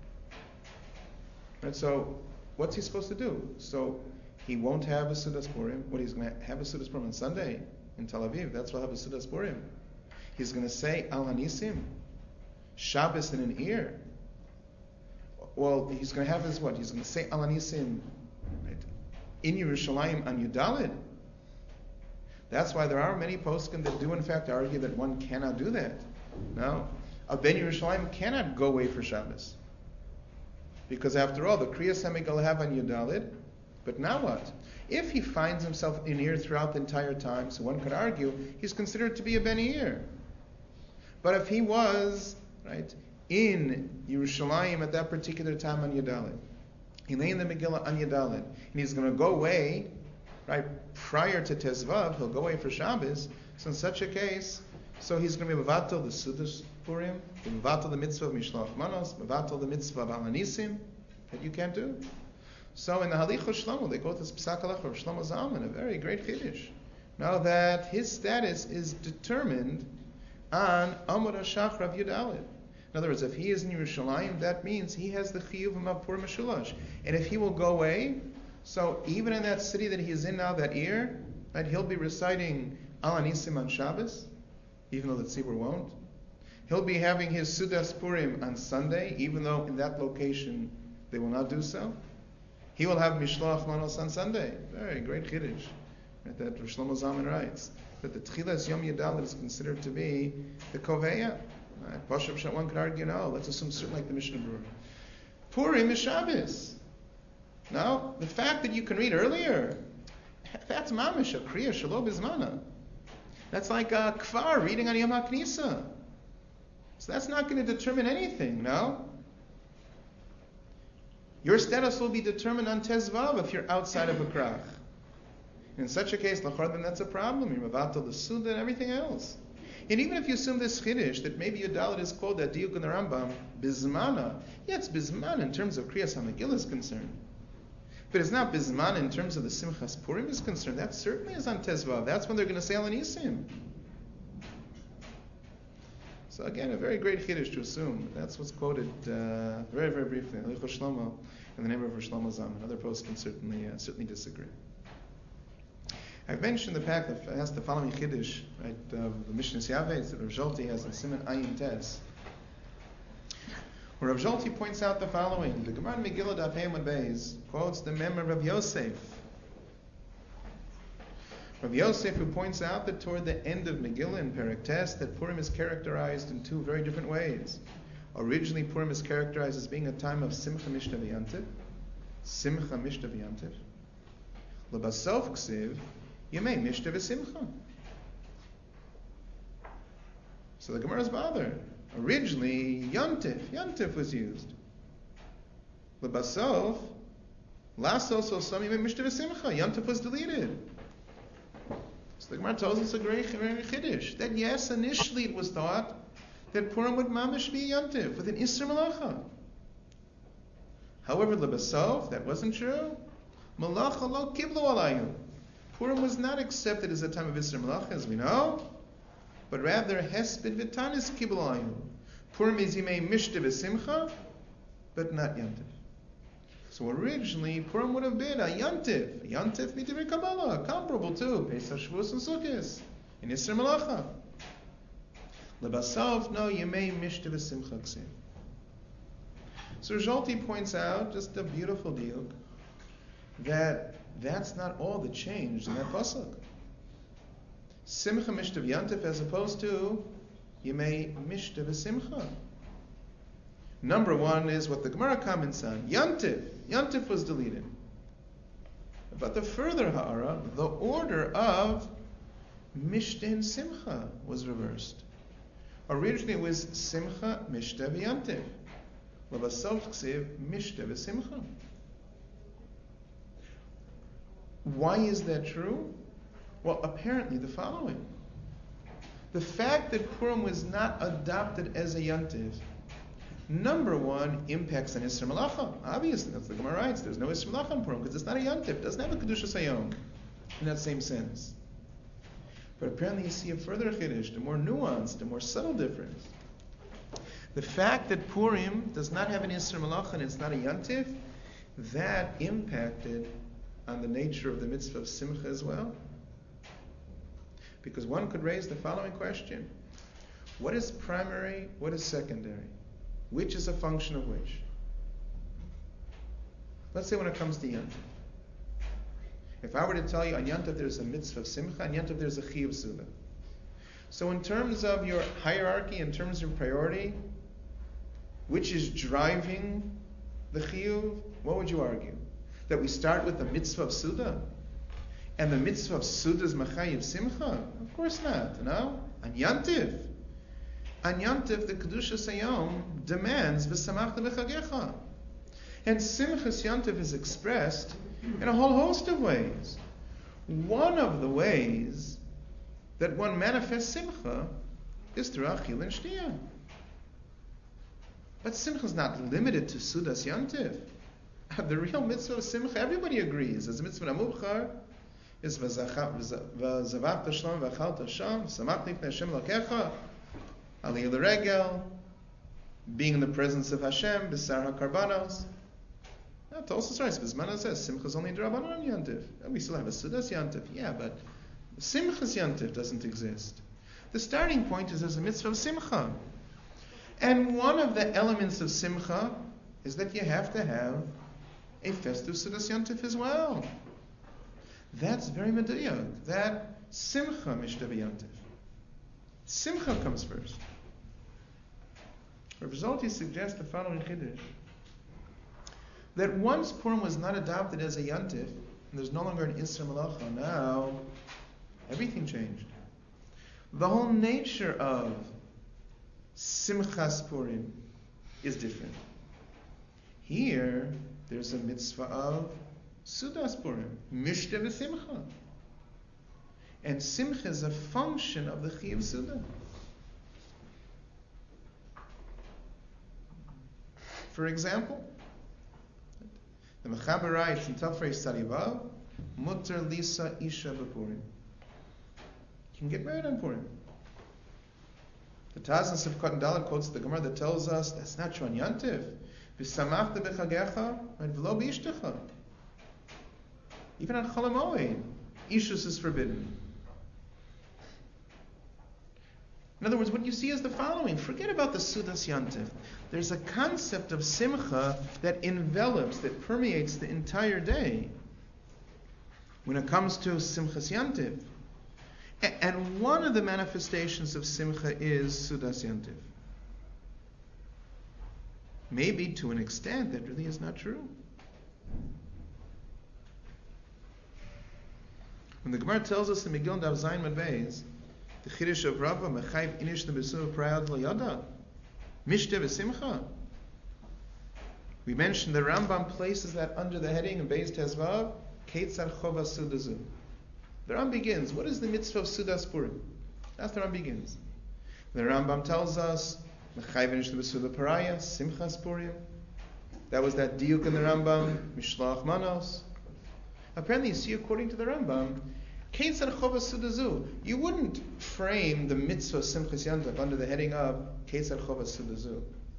Right? So what's he supposed to do? So he won't have a Sudas Purim. What, he's going to have a Sudas Purim on Sunday in Tel Aviv? That's why he'll have a Sudas Purim. He's going to say Al Hanisim, Shabbos in an ear. Well, he's going to have his what? He's going to say Al Hanisim, right, in Yerushalayim on Yudalid. That's why there are many poskim that do in fact argue that one cannot do that. No, a Ben Yerushalayim cannot go away for Shabbos, because after all, the Kriyas HaMegillah have on Yudalid. But now what? If he finds himself in Ir throughout the entire time, so one could argue he's considered to be a Ben Ir. But if he was right in Yerushalayim at that particular time on Yudalid, he lay in the Megillah on Yudalid, and he's going to go away, right, prior to Tezvav, he'll go away for Shabbos. So in such a case, so he's going to be mevatel the Sudas Purim, mevatel the mitzvah of Mishlach Manos, mevatel the mitzvah of Al Hanisim, that you can't do. So in the Halichos Shlomo, they quote this Psak Halacha of Shlomo Zalman, a very great Chiddush. Now that his status is determined on Amud HaShach Rav Yud Aleph. In other words, if he is in Yerushalayim, that means he has the Chiyuvim of Purim Meshulash. And if he will go away, so even in that city that he is in now, that year, right, he'll be reciting Al Anisim on Shabbos, even though the Tzibur won't. He'll be having his Sudas Purim on Sunday, even though in that location they will not do so. He will have Mishloach Manos on Sunday. Very great Chiddush. Right, that Rav Shlomo Zalman writes that the Tchilas Yom Yudalid is considered to be the Koveya. Right? One could argue, no, let's assume certain like the Mishnah Berurah. Purim is Shabbos. Now, the fact that you can read earlier, that's mamish, a kriya shelo bizmana. That's like a kfar reading on Yom HaKnisa. So that's not going to determine anything, no? Your status will be determined on Tezvav if you're outside of a krach. In such a case, then that's a problem. You're mavatal the Suda and everything else. And even if you assume this chiddush that maybe Yudalit is called that diuk in the Rambam bizmana, yeah, it's bizman in terms of Kriyas HaMegillah is concerned. But it's not bizman in terms of the Simchas Purim is concerned. That certainly is on Tezvav. That's when they're going to say Al Anisim. So again, a very great chiddush to assume. That's what's quoted very, very briefly in Halichos Shlomo in the name of Rav Shlomo Zalman. Other posts can certainly disagree. I've mentioned the fact that it has the following chiddush, right? The Mishnah Yaveh that Rav Zolti has in Siman Ayin Tes, where Rav Zolti points out the following: the Gemara in Megillah Daf Hey Amud Beis quotes the Mem of Rav Yosef. Rav Yosef, who points out that toward the end of Megillah in Perek Tes, that Purim is characterized in two very different ways. Originally, Purim is characterized as being a time of Simcha Mishta V'Yantiv. Simcha Mishta V'Yantiv. L'basof Ksiv, Yemei Mishta V'Simcha. So the Gemara is bothered. Originally, Yantif was used. L'basof, Lasos Osam Yemei Mishta V'Simcha. Yantif was deleted. So the Gemara tells us a great chiddush that yes, initially it was thought that Purim would mamish be Yantiv with an Isser Malacha. However, Lebasov, that wasn't true. Malacha lo kiblu alayu. Purim was not accepted as a time of Isser Malacha, as we know, but rather Hesped v'tanis kiblu alayu. Purim is Yimei Mishta v'Simcha, but not Yantiv. So originally, Purim would have been a Yantiv Mitivri Kabbalah, comparable to Pesach, Shavuos, and Sukkot, in Yisr Malacha. Lebasav, no, Yemei Mishta V'Simcha Ksiv. So Zolti points out, just a beautiful diuk, that that's not all that changed in that pasuk. Simcha Mishta V'Yantiv as opposed to Yemei Mishta V'Simcha. Number one is what the Gemara comments on. Yantif was deleted. But the further ha'ara, the order of Mishta and Simcha was reversed. Originally it was Simcha, Mishta, V'Yantif. L'basov ksiv, Mishta, V'Simcha. Why is that true? Well, apparently the following. The fact that Purim was not adopted as a Yantiv, number one, impacts on Isser Malacha. Obviously, that's the Gemara writes. There's no Isser Malacha on Purim because it's not a Yantiv. It doesn't have a Kedushas Hayom in that same sense. But apparently you see a further Chiddush, a more nuanced, a more subtle difference. The fact that Purim does not have an Isser Malacha and it's not a Yantiv, that impacted on the nature of the mitzvah of Simcha as well. Because one could raise the following question. What is primary? What is secondary? Which is a function of which? Let's say when it comes to Yantiv. If I were to tell you on Yantiv there's a mitzvah of Simcha, on Yantiv there's a Chiyuv Suda. So in terms of your hierarchy, in terms of priority, which is driving the Chiyuv, what would you argue? That we start with the mitzvah of Suda? And the mitzvah of Suda is Machayiv Simcha? Of course not, no? On Yantiv. On Yantiv, the Kedushas Hayom demands V'samachta v'chagecha. And Simchas Yantiv is expressed in a whole host of ways. One of the ways that one manifests Simcha is through Achil and Shtiyah. But Simcha is not limited to Sudas Yantiv. The real mitzvah of simcha, everybody agrees. As a mitzvah amubchar is v'zavach t'shlam v'achal t'sham samach lifnei Hashem lokecha aliyah l'regel, being in the presence of Hashem b'sar hakarbanos. That also starts. Bismana says simcha is only d'Rabbanan on Yantiv. We still have a Sudas Yantiv, yeah, but Simchas Yantiv doesn't exist. The starting point is there's a mitzvah of simcha, and one of the elements of simcha is that you have to have a festive Sudas Yantiv as well. That's very meduyah. That simcha mishtav yantiv. Simcha comes first. Rav Zolti suggests the following chiddush: that once Purim was not adopted as a yantiv, and there's no longer an Isra Malacha, now everything changed. The whole nature of Simchas Purim is different. Here, there's a mitzvah of Sudas Purim, Mishta v'Simcha. And Simcha is a function of the Chiyuv Suda. For example, the Mechaber writes in Tafrei Sarivav, Mutter Lisa Isha B'Purim. You can get married on Purim. The Taz in Sivkot and Dalet quotes the Gemara that tells us that's not true on Yantiv. V'samachta b'chagecha v'lo b'ishtecha. Even on Chol HaMoed, Ishus is forbidden. In other words, what you see is the following. Forget about the Sudas Yantiv. There's a concept of Simcha that envelops, that permeates the entire day when it comes to Simchas Yantiv. And one of the manifestations of Simcha is Sudas Yantiv. Maybe to an extent that really is not true. When the Gemara tells us in Megillah Daf Zayin Mad Beis, the Chiddush of Rava, Mechayv Inish Nebesuv Prayad L'Yada, Mishte V'Simcha. We mentioned the Rambam places that under the heading in Beis Tezvav, Keitzar Chova Sudazu. The Rambam begins, what is the mitzvah of Sudas Purim? That's the Rambam begins. The Rambam tells us, Mechayv Inish Nebesuv Paraya, Simchas Purim. That was that diuk in the Rambam, Mishlach Manos. Apparently, you see, according to the Rambam, Keitzar Chova Sudazu. You wouldn't frame the mitzvah of Simchas Yantiv under the heading of Keitzar Chova Sudazu.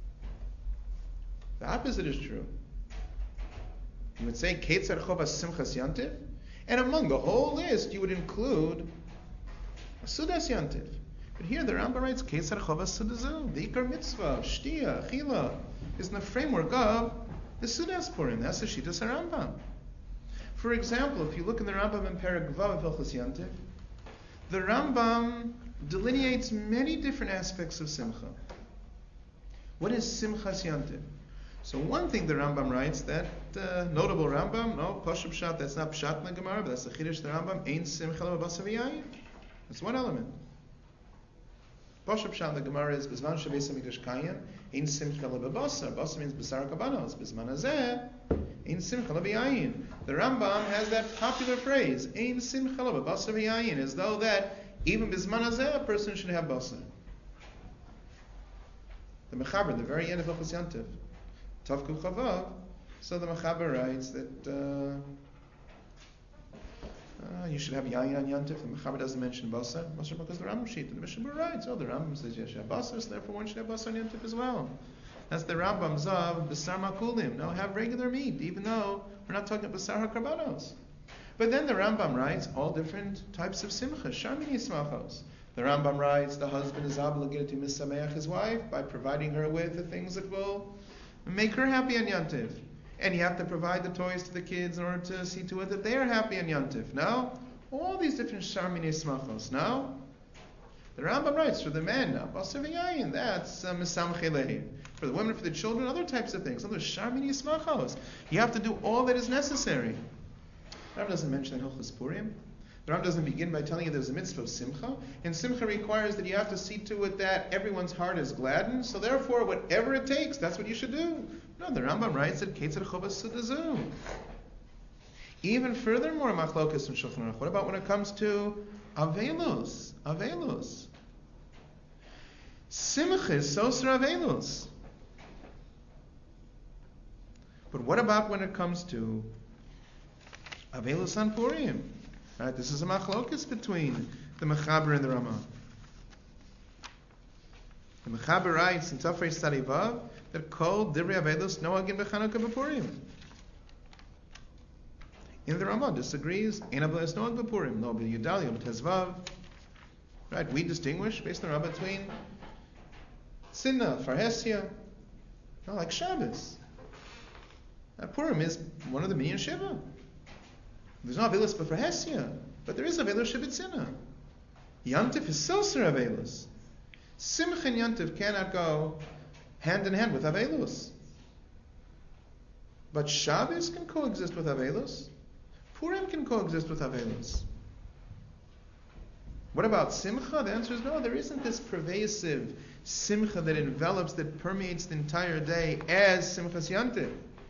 The opposite is true. You would say Keitzar Chova Simchas Yantiv, and among the whole list, you would include a Sudas Yantiv. But here the Rambam writes Keitzar Chova Sudazu. The Ikar mitzvah, Shtia, Chila, is in the framework of the Sudas Purim. That's the Shittas HaRambam. For example, if you look in the Rambam in Perek Vav of Hilchos Yantiv, the Rambam delineates many different aspects of Simcha. What is Simchas Yantiv? So one thing the Rambam writes, that notable Rambam, no, Pashup Pshat, that's not Pshat in the Gemara, but that's the Chiddush the Rambam, Ein Simcha L'Basar V'Yayin. That's one element. Pashup Pshat in the Gemara is Bizman Shabeis HaMikdash Kayin, Ein Simcha L'Basar. Basar means Basar Kabanos. Bizman Hazeh, Ein Simcha L'B'Yayin. The Rambam has that popular phrase, Ein Simcha L'Basar V'Yayin, as though that even Bizman Hazeh, a person should have Basar. The Mechaber, the very end of Hilchos Yantiv, Tavkuf Chavav, so the Mechaber writes that you should have Yayin on Yantif. The Mechaber doesn't mention Basar. Basar because the Rambam sheet. The Mishnah writes, the Rambam says you should have Basar, so therefore one should have Basar on Yantif as well. That's the Rambam's of Basar Makulim. No, have regular meat, even though we're not talking about Basar HaKarbanos. But then the Rambam writes all different types of Simcha, Shamini Smachos. The Rambam writes the husband is obligated to misameach his wife by providing her with the things that will make her happy on Yantiv. And you have to provide the toys to the kids in order to see to it that they are happy on Yantiv. Now, all these different Shamini Smachos. Now, the Rambam writes for the men, now, Basar V'Yayin, that's Misamchelei. For the women, for the children, other types of things. Other Shamini Smachos. You have to do all that is necessary. The Rambam doesn't mention that Hilchos Purim. The Rambam doesn't begin by telling you there's a mitzvah of Simcha. And Simcha requires that you have to see to it that everyone's heart is gladdened. So therefore, whatever it takes, that's what you should do. No, the Rambam writes that Keitzar Chova Sudazu. Even furthermore, Machlokas and Shulchan Aruch. What about when it comes to Avelus? Avelus. Simcha is Sosra Avelus. But what about when it comes to Avelus on Purim? Right, this is a machlokes between the Mechaber and the Ramah. The Mechaber writes in Tafrei Starivav that Kol Divrei Avelus Noagin B'Chanukah B'Purim. In the Ramah disagrees. Ein Avelus Noag B'Purim. No B'Yudal Yom Tezvav. Right, we distinguish based on the Ramah between Sinna, Farhesia, like Shabbos. Purim is one of the Minyan Shiva. There's no Avelus B'Farhesia, but there is Avelus Shebitzinna. Yantif is Silser Avelus. Simcha and Yantif cannot go hand in hand with Avelus. But Shabbos can coexist with Avelus. Purim can coexist with Avelus. What about Simcha? The answer is no, there isn't this pervasive Simcha that envelops, that permeates the entire day as Simchas Yantif.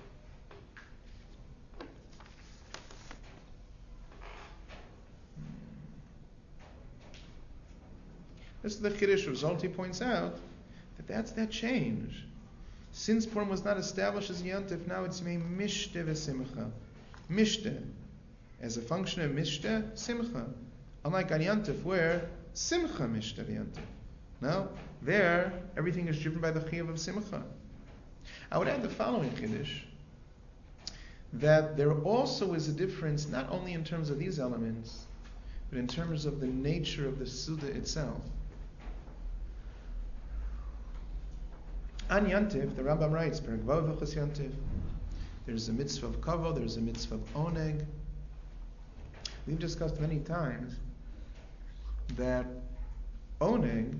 This is the Chiddush. Zolti points out that that's that change. Since Purim was not established as Yantif, now it's made Mishteh v'Simcha. Mishteh, as a function of Mishteh, Simcha. Unlike on Yantif, where Simcha Mishteh v'Yantif. Now, there, everything is driven by the Chiyuv of Simcha. I would add the following Chiddush, that there also is a difference, not only in terms of these elements, but in terms of the nature of the Suda itself. On Yantif, the Rambam writes, Yantif, there's a mitzvah of kavod, there's a mitzvah of oneg. We've discussed many times that oneg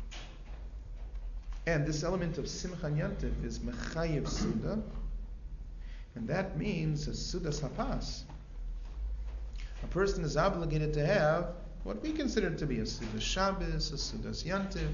and this element of simcha Yantif is mechayev suda, and that means a suda sapas. A person is obligated to have what we consider to be a suda Shabbos, a suda Yantif.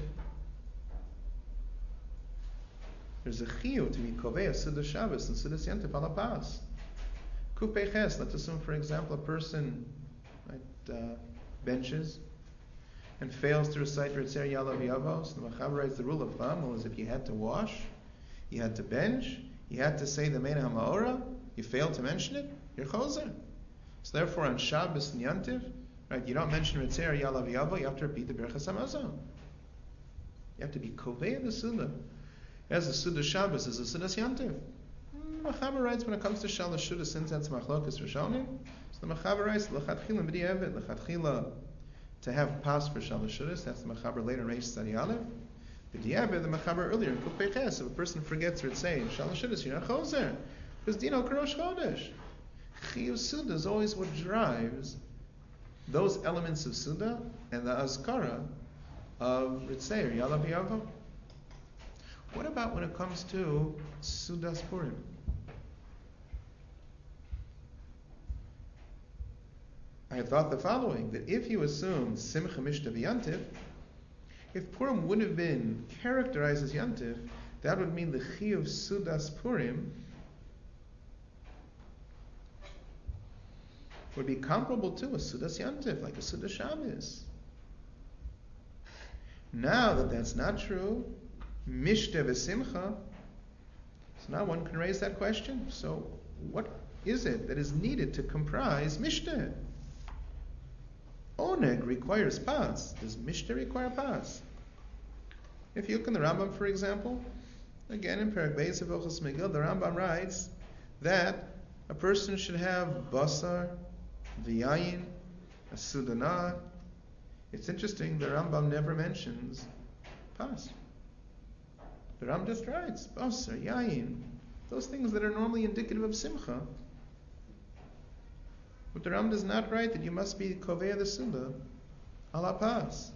There's a chiyuv to be kovei a suda Shabbos and suda Yantif ala pas. Kupei ches, let's assume, for example, a person benches and fails to recite Ritzer Yalav Yavos. The Machaber writes the rule of thumb was if you had to wash, you had to bench, you had to say the Meina HaMaora, you failed to mention it, you're choser. So therefore on Shabbos and Yantiv, right, you don't mention Ritzer Yalav Yavo, you have to repeat the Berachas Hamazon. You have to be kovei the Suda. As a Suda Shabbos, as a Suda Yantiv. Machaber writes when it comes to Shalosh Shuda, since that's Machlokas Rishonim, so the Machaber writes L'chatchila B'di'evet, L'chatchila to have pas for Shalosh Shudas. That's the Machaber later in Reish Tzadi Aleph. B'di'evet, the Machaber earlier in Kufei Ches, if a person forgets or say Shalosh Shudas, you're not choser, because Dino Karosh Chodesh. Chiyuv Suda is always what drives those elements of Suda and the Azkara of Ritzeir Yalav Yavo. What about when it comes to Sudas Purim? I thought the following, that if you assume Simcha Mishteh v'Yantiv, if Purim would have been characterized as Yantiv, that would mean the Chiyuv Sudas Purim would be comparable to a Sudas Yantiv, like a Sudas Shabbos. Now that that's not true, Mishteh v'Simcha, so now one can raise that question. So what is it that is needed to comprise Mishteh? Oneg requires pas. Does Mishteh require pas? If you look in the Rambam, for example, again in Perek Beis of Hilchos Megillah, the Rambam writes that a person should have basar, v'yayin, a sudanah. It's interesting, the Rambam never mentions pas. The Rambam just writes basar, yayin, those things that are normally indicative of simcha. But the Rambam does not write that you must be kovei the suda ala pas.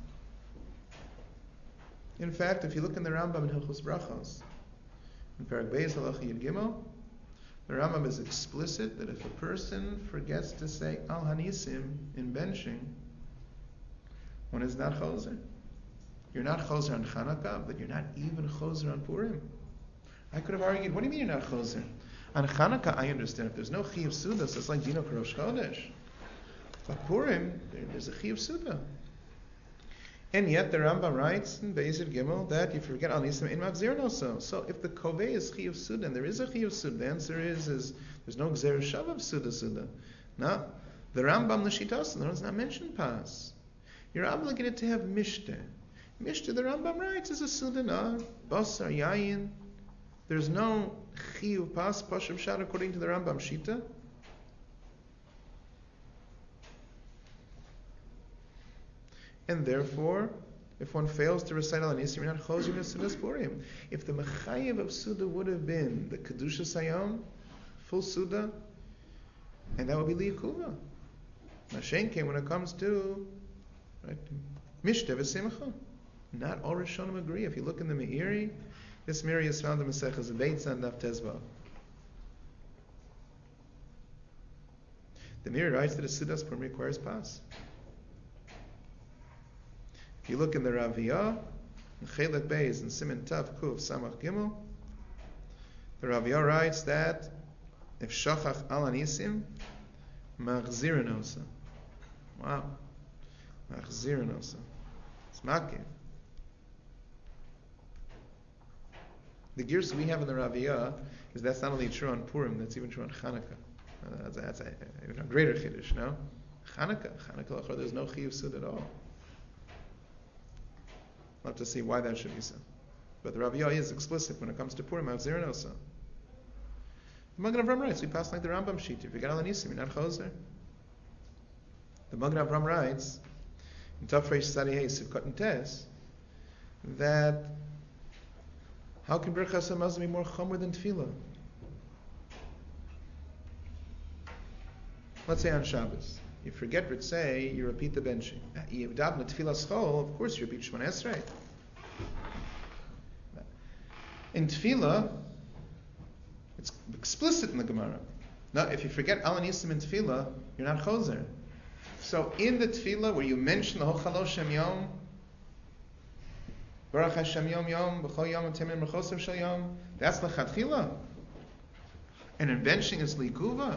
In fact, if you look in the Rambam in Hilchos Brachos, in Perek Beis Halacha Yud Gimel, the Rambam is explicit that if a person forgets to say Al Hanisim in benching, one is not choser. You're not choser on Chanukah, but you're not even choser on Purim. I could have argued, what do you mean you're not choser? On Chanukah, I understand. If there's no Chiyuv Suda, so it's like Dino Karosh Chodesh. But Purim, there's a Chiyuv Suda. And yet the Rambam writes in Beis Gimel that if you forget Al Nisim in Machzirin also. So if the Kovei is Chiyuv Suda and there is a Chiyuv Suda, the answer is there's no Gzer Shav of Suda. No. The Rambam L'Shitas, the does not mention Pas. You're obligated to have Mishteh. Mishteh, the Rambam writes, is a Suda, no. Basar, Yayin. There's no Chiyuv Pas, Pashav Shad, according to the Rambam Shita. And therefore, if one fails to recite Al Nisim, you're not Chozim Sudas Purim. If the Mechayev of Suda would have been the Kedusha Sayom, full Suda, and that would be Liyikuva. Mashenke, when it comes to Mishteh v'Simcha, not all Rishonim agree. If you look in the Meiri, this Meiri is found in Maseches Beitza and Daf Tezvav. The Meiri writes that a Sudas Purim requires Pas. If you look in the Raviyah, in Chelet Beis, and Siman Tav Kuf Samach Gimel, the Raviyah writes that if Shachach Al Nisim, Machzirin Osa. Wow. Machzirin Osa. It's Makiv. The gears we have in the Raviyah is that's not only true on Purim, that's even true on Chanukah. That's even a greater Chiddush, no? Chanukah, there's no Chiyuv Sud at all. I'll have to see why that should be so. But the Raviyah is explicit when it comes to Purim, Machzirin Osa. The Magen Avram writes, we pass like the Rambam sheet. If you get Al Nisim, you're not Choser. The Magen Avram writes, in Tafresh Sadihei Sivkot and Tes, that how can Birchas Hamazon be more chomer than Tefillah? Let's say on Shabbos, you forget Ritzei, you repeat the benching. You daven Tefillah Schol, of course you repeat Shemona Esrei. In Tefillah, it's explicit in the Gemara. Now, if you forget Al Nisim in Tefillah, you're not Choser. So in the Tefillah where you mention the whole Chalosh Shem Yom, Baruch Hashem Yom Yom, B'chol Yom Temin Mechosav Shel Yom, that's the Chatchila. And in benching is Likuva.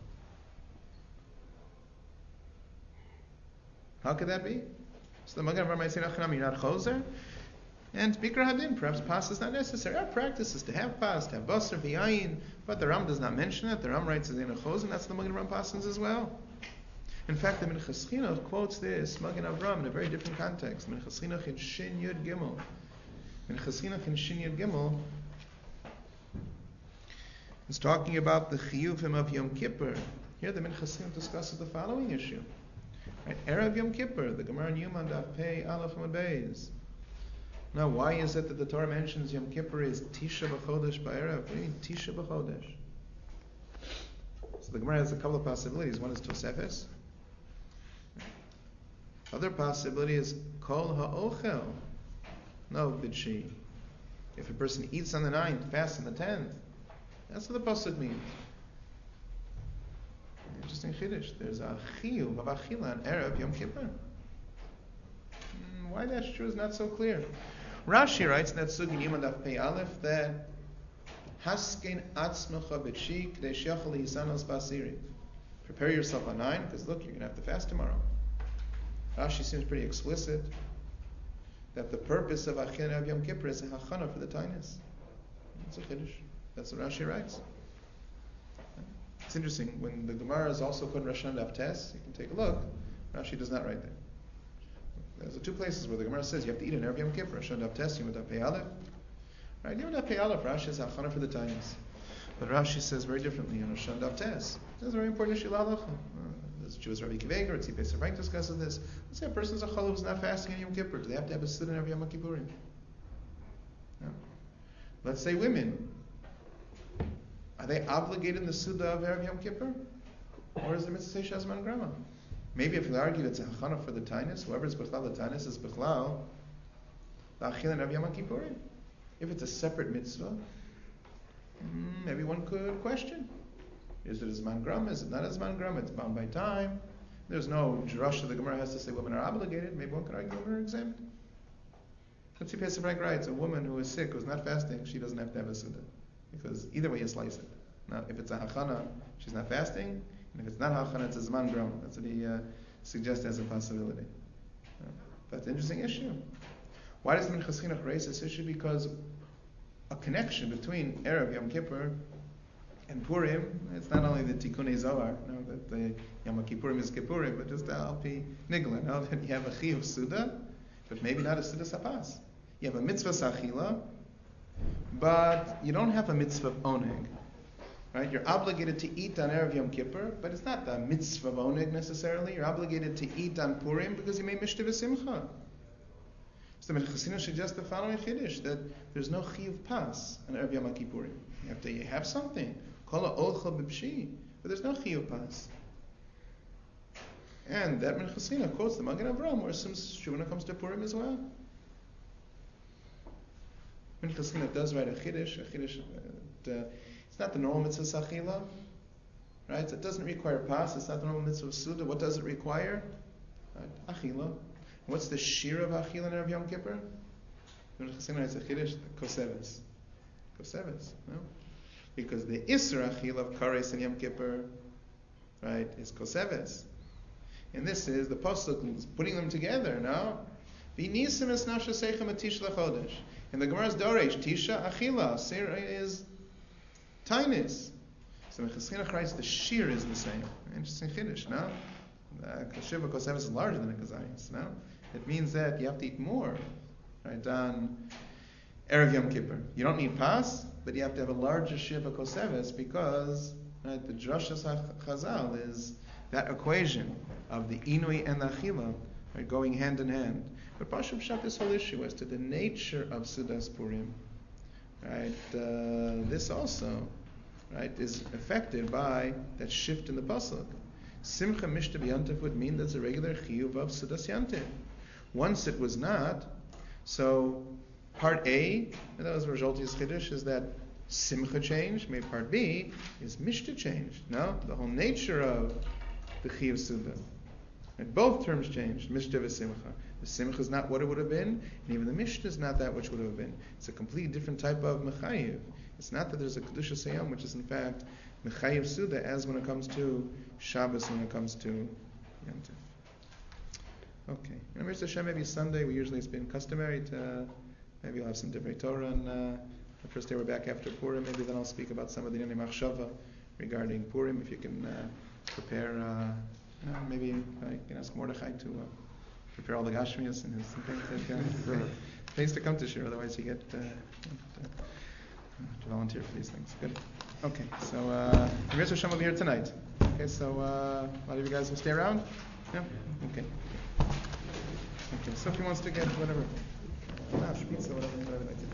How could that be? So the Magen Avram might say, you're not Choser. And Bikra Hadin, perhaps Pas is not necessary. Our practice is to have Pas, to have Basar, V'yayin, but the Ram does not mention it. The Ram writes it in a Chosen, that's the Magen Avram Pasans as well. In fact, the Minchas Chinuch quotes this Magen Avram in a very different context. Minchas Chinuch in Shin Yud Gimel. Minchas Chinuch in Shin Yud Gimel is talking about the Chiyuvim of Yom Kippur. Here the Minchas Chinuch discusses the following issue. Right? Erev Yom Kippur, the Gemara in Yom Daf Pei Aleph Amud Beis. Now, why is it that the Torah mentions Yom Kippur is Tisha B'Chodesh Ba'erev? What do you mean Tisha B'Chodesh? So the Gemara has a couple of possibilities. One is Tosefes. Other possibility is Kol Ha'ochel. No, B'Tshi. If a person eats on the 9th, fasts on the 10th, that's what the pasuk means. Interesting chiddush. There's a chiyuv of achila on Erev Yom Kippur. Why that's true is not so clear. Rashi writes in that sugya in Yom Daf Pei Aleph that Haskein atzmecha b'tshi k'dei she'achal yisanos b'asiri. Prepare yourself on 9 because look, you're going to have to fast tomorrow. Rashi seems pretty explicit that the purpose of Achila of Yom Kippur is a hachana for the tainis. That's a chiddush. That's what Rashi writes. It's interesting, when the Gemara is also called Rosh Hashanah Daf Tes, you can take a look, Rashi does not write there. There's 2 places where the Gemara says you have to eat an Erev Yom Kippur, Rosh Hashanah Daf Tes, Yom Daf Pei Aleph. Right, Yom Daf Pei Aleph, Rashi is hachana for the tainis. But Rashi says very differently in Rosh Hashanah Daf Tes. This is a very important issue, L'Halacha. There's a Jewish Rabbi Kiveger, or Tzipei Sefrank discusses this. Let's say a person's a challah who's not fasting on Yom Kippur. Do they have to have a siddur every Yom Kippurim? No. Let's say women. Are they obligated in the Suda of Erev Yom Kippur? Or is the mitzvah say Shazman Grama? Maybe if we argue it's a hachana for the tainis, whoever is Bechlal the tainis is Bechlal the Achilin of Yom Kippurim. If it's a separate mitzvah, maybe one could question. Is it a Zman Grama? Is it not a Zman Grama? It's bound by time. There's no drasha the Gemara has to say women are obligated. Maybe one could argue women are exempt. Let's see, Pesach Frank writes, a woman who is sick, who's not fasting, she doesn't have to have a Suda. Because either way you slice it. Now, if it's a hachana, she's not fasting. And if it's not hachana, it's a Zman Grama. That's what he suggests as a possibility. That's an interesting issue. Why does the Minchas Chinuch raise this issue? Because a connection between Erev Yom Kippur and Purim, it's not only the Tikkunei Zohar, that the Yom Kippurim is Kippurim, but just Al Pi Nigla, that you have a Chiyuv Suda, but maybe not a Suda Sapas. You have a mitzvah Sachila, but you don't have a mitzvah of Oneg. Right? You're obligated to eat on Erev Yom Kippur, but it's not the mitzvah of Oneg necessarily. You're obligated to eat on Purim because you made Mishta V'Simcha. So the Minchas Chinuch suggests the following Chiddush, that there's no Chiyuv Pas on Erev Yom Kippurim. You have something, Kol Ha'olcha B'Pshi, but there's no Chiyuv Pas. And that Minchas Chinuch quotes the Magen Avraham, where some Shuvah comes to Purim as well. Minchas Chinuch does write a Chiddush. It's not the normal mitzvah Sachila, right? So it doesn't require Pas, it's not the normal mitzvah Suda. What does it require? Right? Achila. What's the shir of Achila in Erev Yom Kippur? Minchas Chinuch writes a Chiddush, Koseves. Koseves, no? Because the Isra Achila of Kares and Yom Kippur, right, is Koseves. And this is the Pasuk is putting them together, no? V'nisim es nafshasechem atish lechodesh. In the Gemara's Doresh, Tisha Achila, Sir is Tainis. So Minchas Chinuch writes the shir is the same. Interesting Chiddush, no? Shiva Koseves is larger than a Kazayis, no? It means that you have to eat more, right, on Erev Yom Kippur. You don't need Pas, but you have to have a larger Shiva Koseves because, right, the Drashas Chazal is that equation of the Inui and the Achila, right, going hand in hand. But Pashup Pshat, this whole issue as to the nature of Sudas Purim, right, this also, right, is affected by that shift in the pasuk. Simcha Mishta B'Yantiv would mean that's a regular chiyuv of Sudas Yantiv. Once it was not, so part A, and that was Rajolti's Chiddush, is that Simcha changed. Maybe part B is Mishta changed. No, the whole nature of the chiyuv Suda. And both terms changed, Mishta v'Simcha. The Simcha is not what it would have been, and even the Mishta is not that which would have been. It's a completely different type of Mechayiv. It's not that there's a Kedusha Seyam, which is in fact Mechayiv Suda, as when it comes to Shabbos, when it comes to Yom Tov. Okay. And Mirza Hashem, maybe Sunday, it's been customary to, maybe I'll have some Divrei Torah, and the first day we're back after Purim, maybe then I'll speak about some of the Yonei Machshava regarding Purim, if you can prepare, maybe I can ask Mordechai to prepare all the Gashmias and things to come to share, otherwise you get to volunteer for these things. Good. Okay, so Mirza Hashem will be here tonight. Okay, so a lot of you guys will stay around? Yeah? Okay. Okay, so if he wants to get whatever, pizza, whatever,